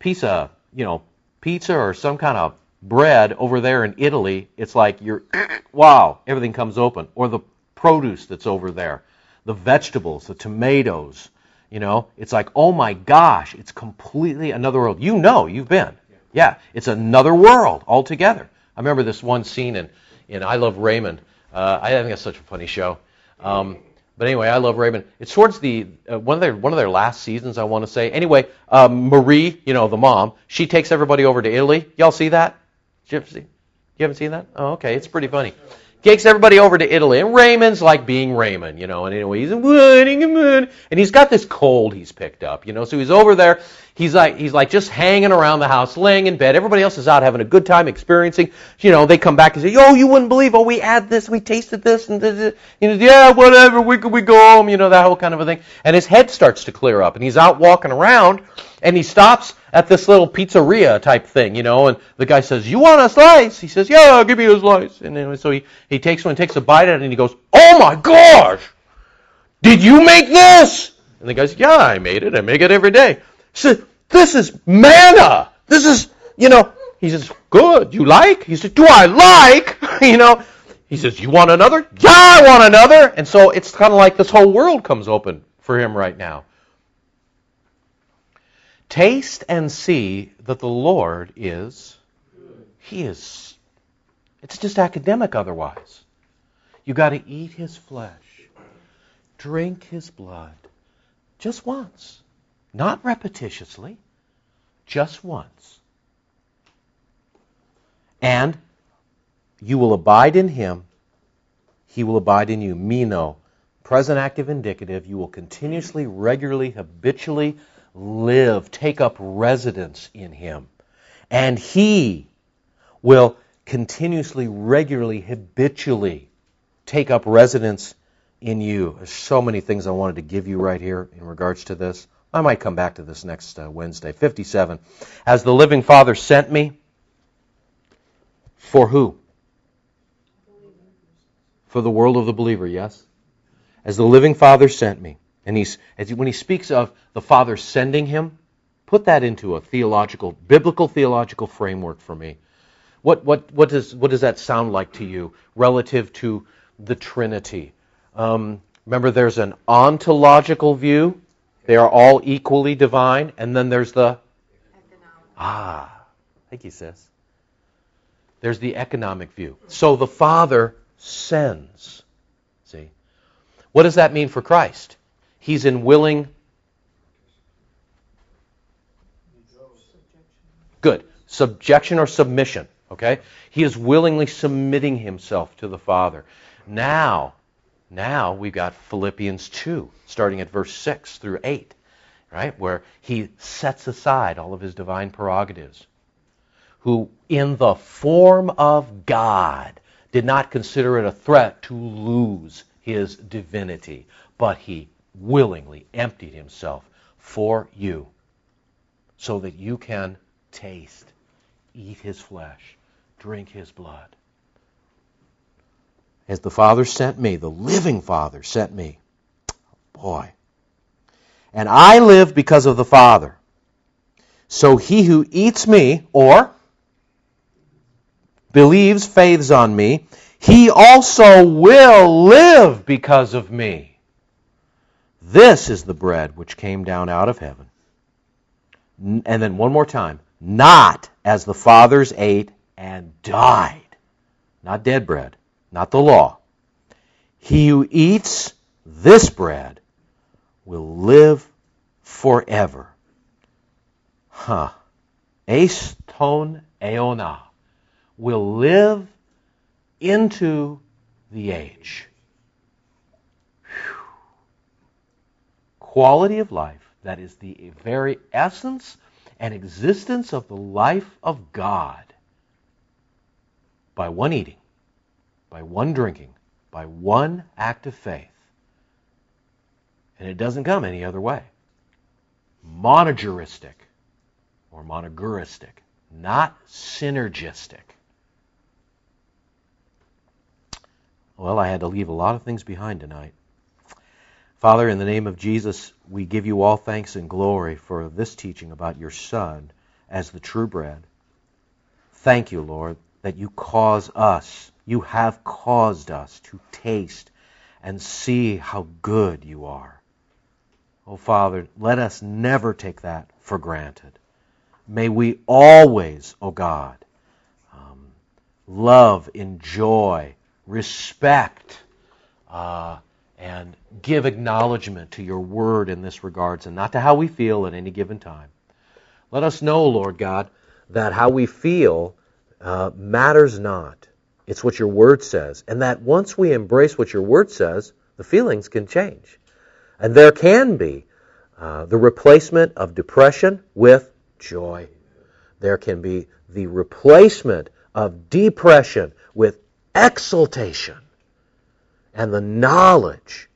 S1: or some kind of bread over there in Italy, it's like wow, everything comes open. Or the produce that's over there, the vegetables, the tomatoes, it's like, oh my gosh, it's completely another world. You've been. Yeah, it's another world altogether. I remember this one scene in I Love Raymond. I think it's such a funny show. But anyway, I love Raven. It's towards the one of their last seasons, I want to say. Anyway, Marie, the mom, she takes everybody over to Italy. Y'all see that? Did you haven't seen that? Oh, okay. It's pretty funny. Takes everybody over to Italy, and Raymond's like being Raymond, and anyway, he's and he's got this cold he's picked up, so he's over there, he's like just hanging around the house, laying in bed. Everybody else is out having a good time experiencing, they come back and say, you wouldn't believe, we had this, we tasted this, and yeah, whatever, we go home, that whole kind of a thing. And his head starts to clear up, and he's out walking around, and he stops at this little pizzeria type thing, and the guy says, "You want a slice?" He says, "Yeah, give me a slice." And anyway, so he takes one, takes a bite at it, and he goes, "Oh my gosh! Did you make this?" And the guy says, "Yeah, I made it. I make it every day." He said, "This is manna. This is, He says, "Good. You like?" He said, "Do I like?" He says, "You want another?" "Yeah, I want another." And so it's kind of like this whole world comes open for him right now. Taste and see that the Lord is, He is, it's just academic otherwise. You got to eat His flesh, drink His blood, just once. Not repetitiously, just once. And you will abide in Him, He will abide in you. Meno, present active indicative, you will continuously, regularly, habitually live, take up residence in Him. And He will continuously, regularly, habitually take up residence in you. There's so many things I wanted to give you right here in regards to this. I might come back to this next Wednesday. 57. As the living Father sent me, for who? For the world of the believer, yes? As the living Father sent me. And when he speaks of the Father sending him, put that into a biblical theological framework for me. What does that sound like to you relative to the Trinity? Remember, there's an ontological view. They are all equally divine. And then there's the... Thank you, sis. There's the economic view. So the Father sends. See? What does that mean for Christ? He's in willing... Good. Subjection or submission. Okay? He is willingly submitting himself to the Father. Now we've got Philippians 2, starting at verse 6 through 8, right? Where he sets aside all of his divine prerogatives. Who, in the form of God, did not consider it a threat to lose his divinity, but he willingly emptied himself for you so that you can taste, eat his flesh, drink his blood. As the Father sent me, the living Father sent me. Boy. And I live because of the Father. So he who eats me, or believes, faiths on me, he also will live because of me. This is the bread which came down out of heaven. And then one more time. Not as the fathers ate and died. Not dead bread. Not the law. He who eats this bread will live forever. Eis ton eona. Will live into the age. Quality of life that is the very essence and existence of the life of God. By one eating, by one drinking, by one act of faith. And it doesn't come any other way. Monogeristic or monogeristic, not synergistic. Well, I had to leave a lot of things behind tonight. Father, in the name of Jesus, we give you all thanks and glory for this teaching about your Son as the true bread. Thank you, Lord, that you have caused us to taste and see how good you are. Oh, Father, let us never take that for granted. May we always, oh God, love, enjoy, respect, and give acknowledgement to your word in this regards and not to how we feel at any given time. Let us know, Lord God, that how we feel matters not. It's what your word says. And that once we embrace what your word says, the feelings can change. And there can be the replacement of depression with joy. There can be the replacement of depression with exultation. And the knowledge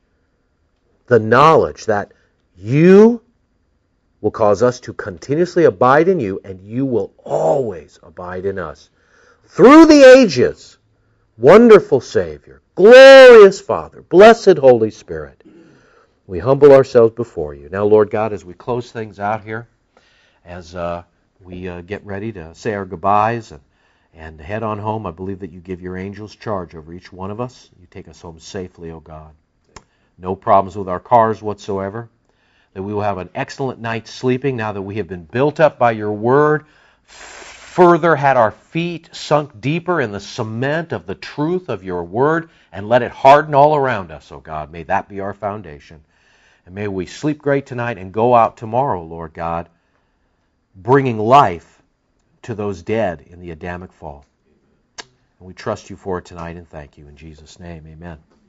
S1: that you will cause us to continuously abide in you, and you will always abide in us. Through the ages, wonderful Savior, glorious Father, blessed Holy Spirit, we humble ourselves before you. Now, Lord God, as we close things out here, as we get ready to say our goodbyes and head on home, I believe that you give your angels charge over each one of us. You take us home safely, O God. No problems with our cars whatsoever. That we will have an excellent night's sleeping now that we have been built up by your word, further had our feet sunk deeper in the cement of the truth of your word, and let it harden all around us, O God. May that be our foundation. And may we sleep great tonight and go out tomorrow, Lord God, bringing life to those dead in the Adamic fall. And we trust you for it tonight and thank you. In Jesus' name, amen.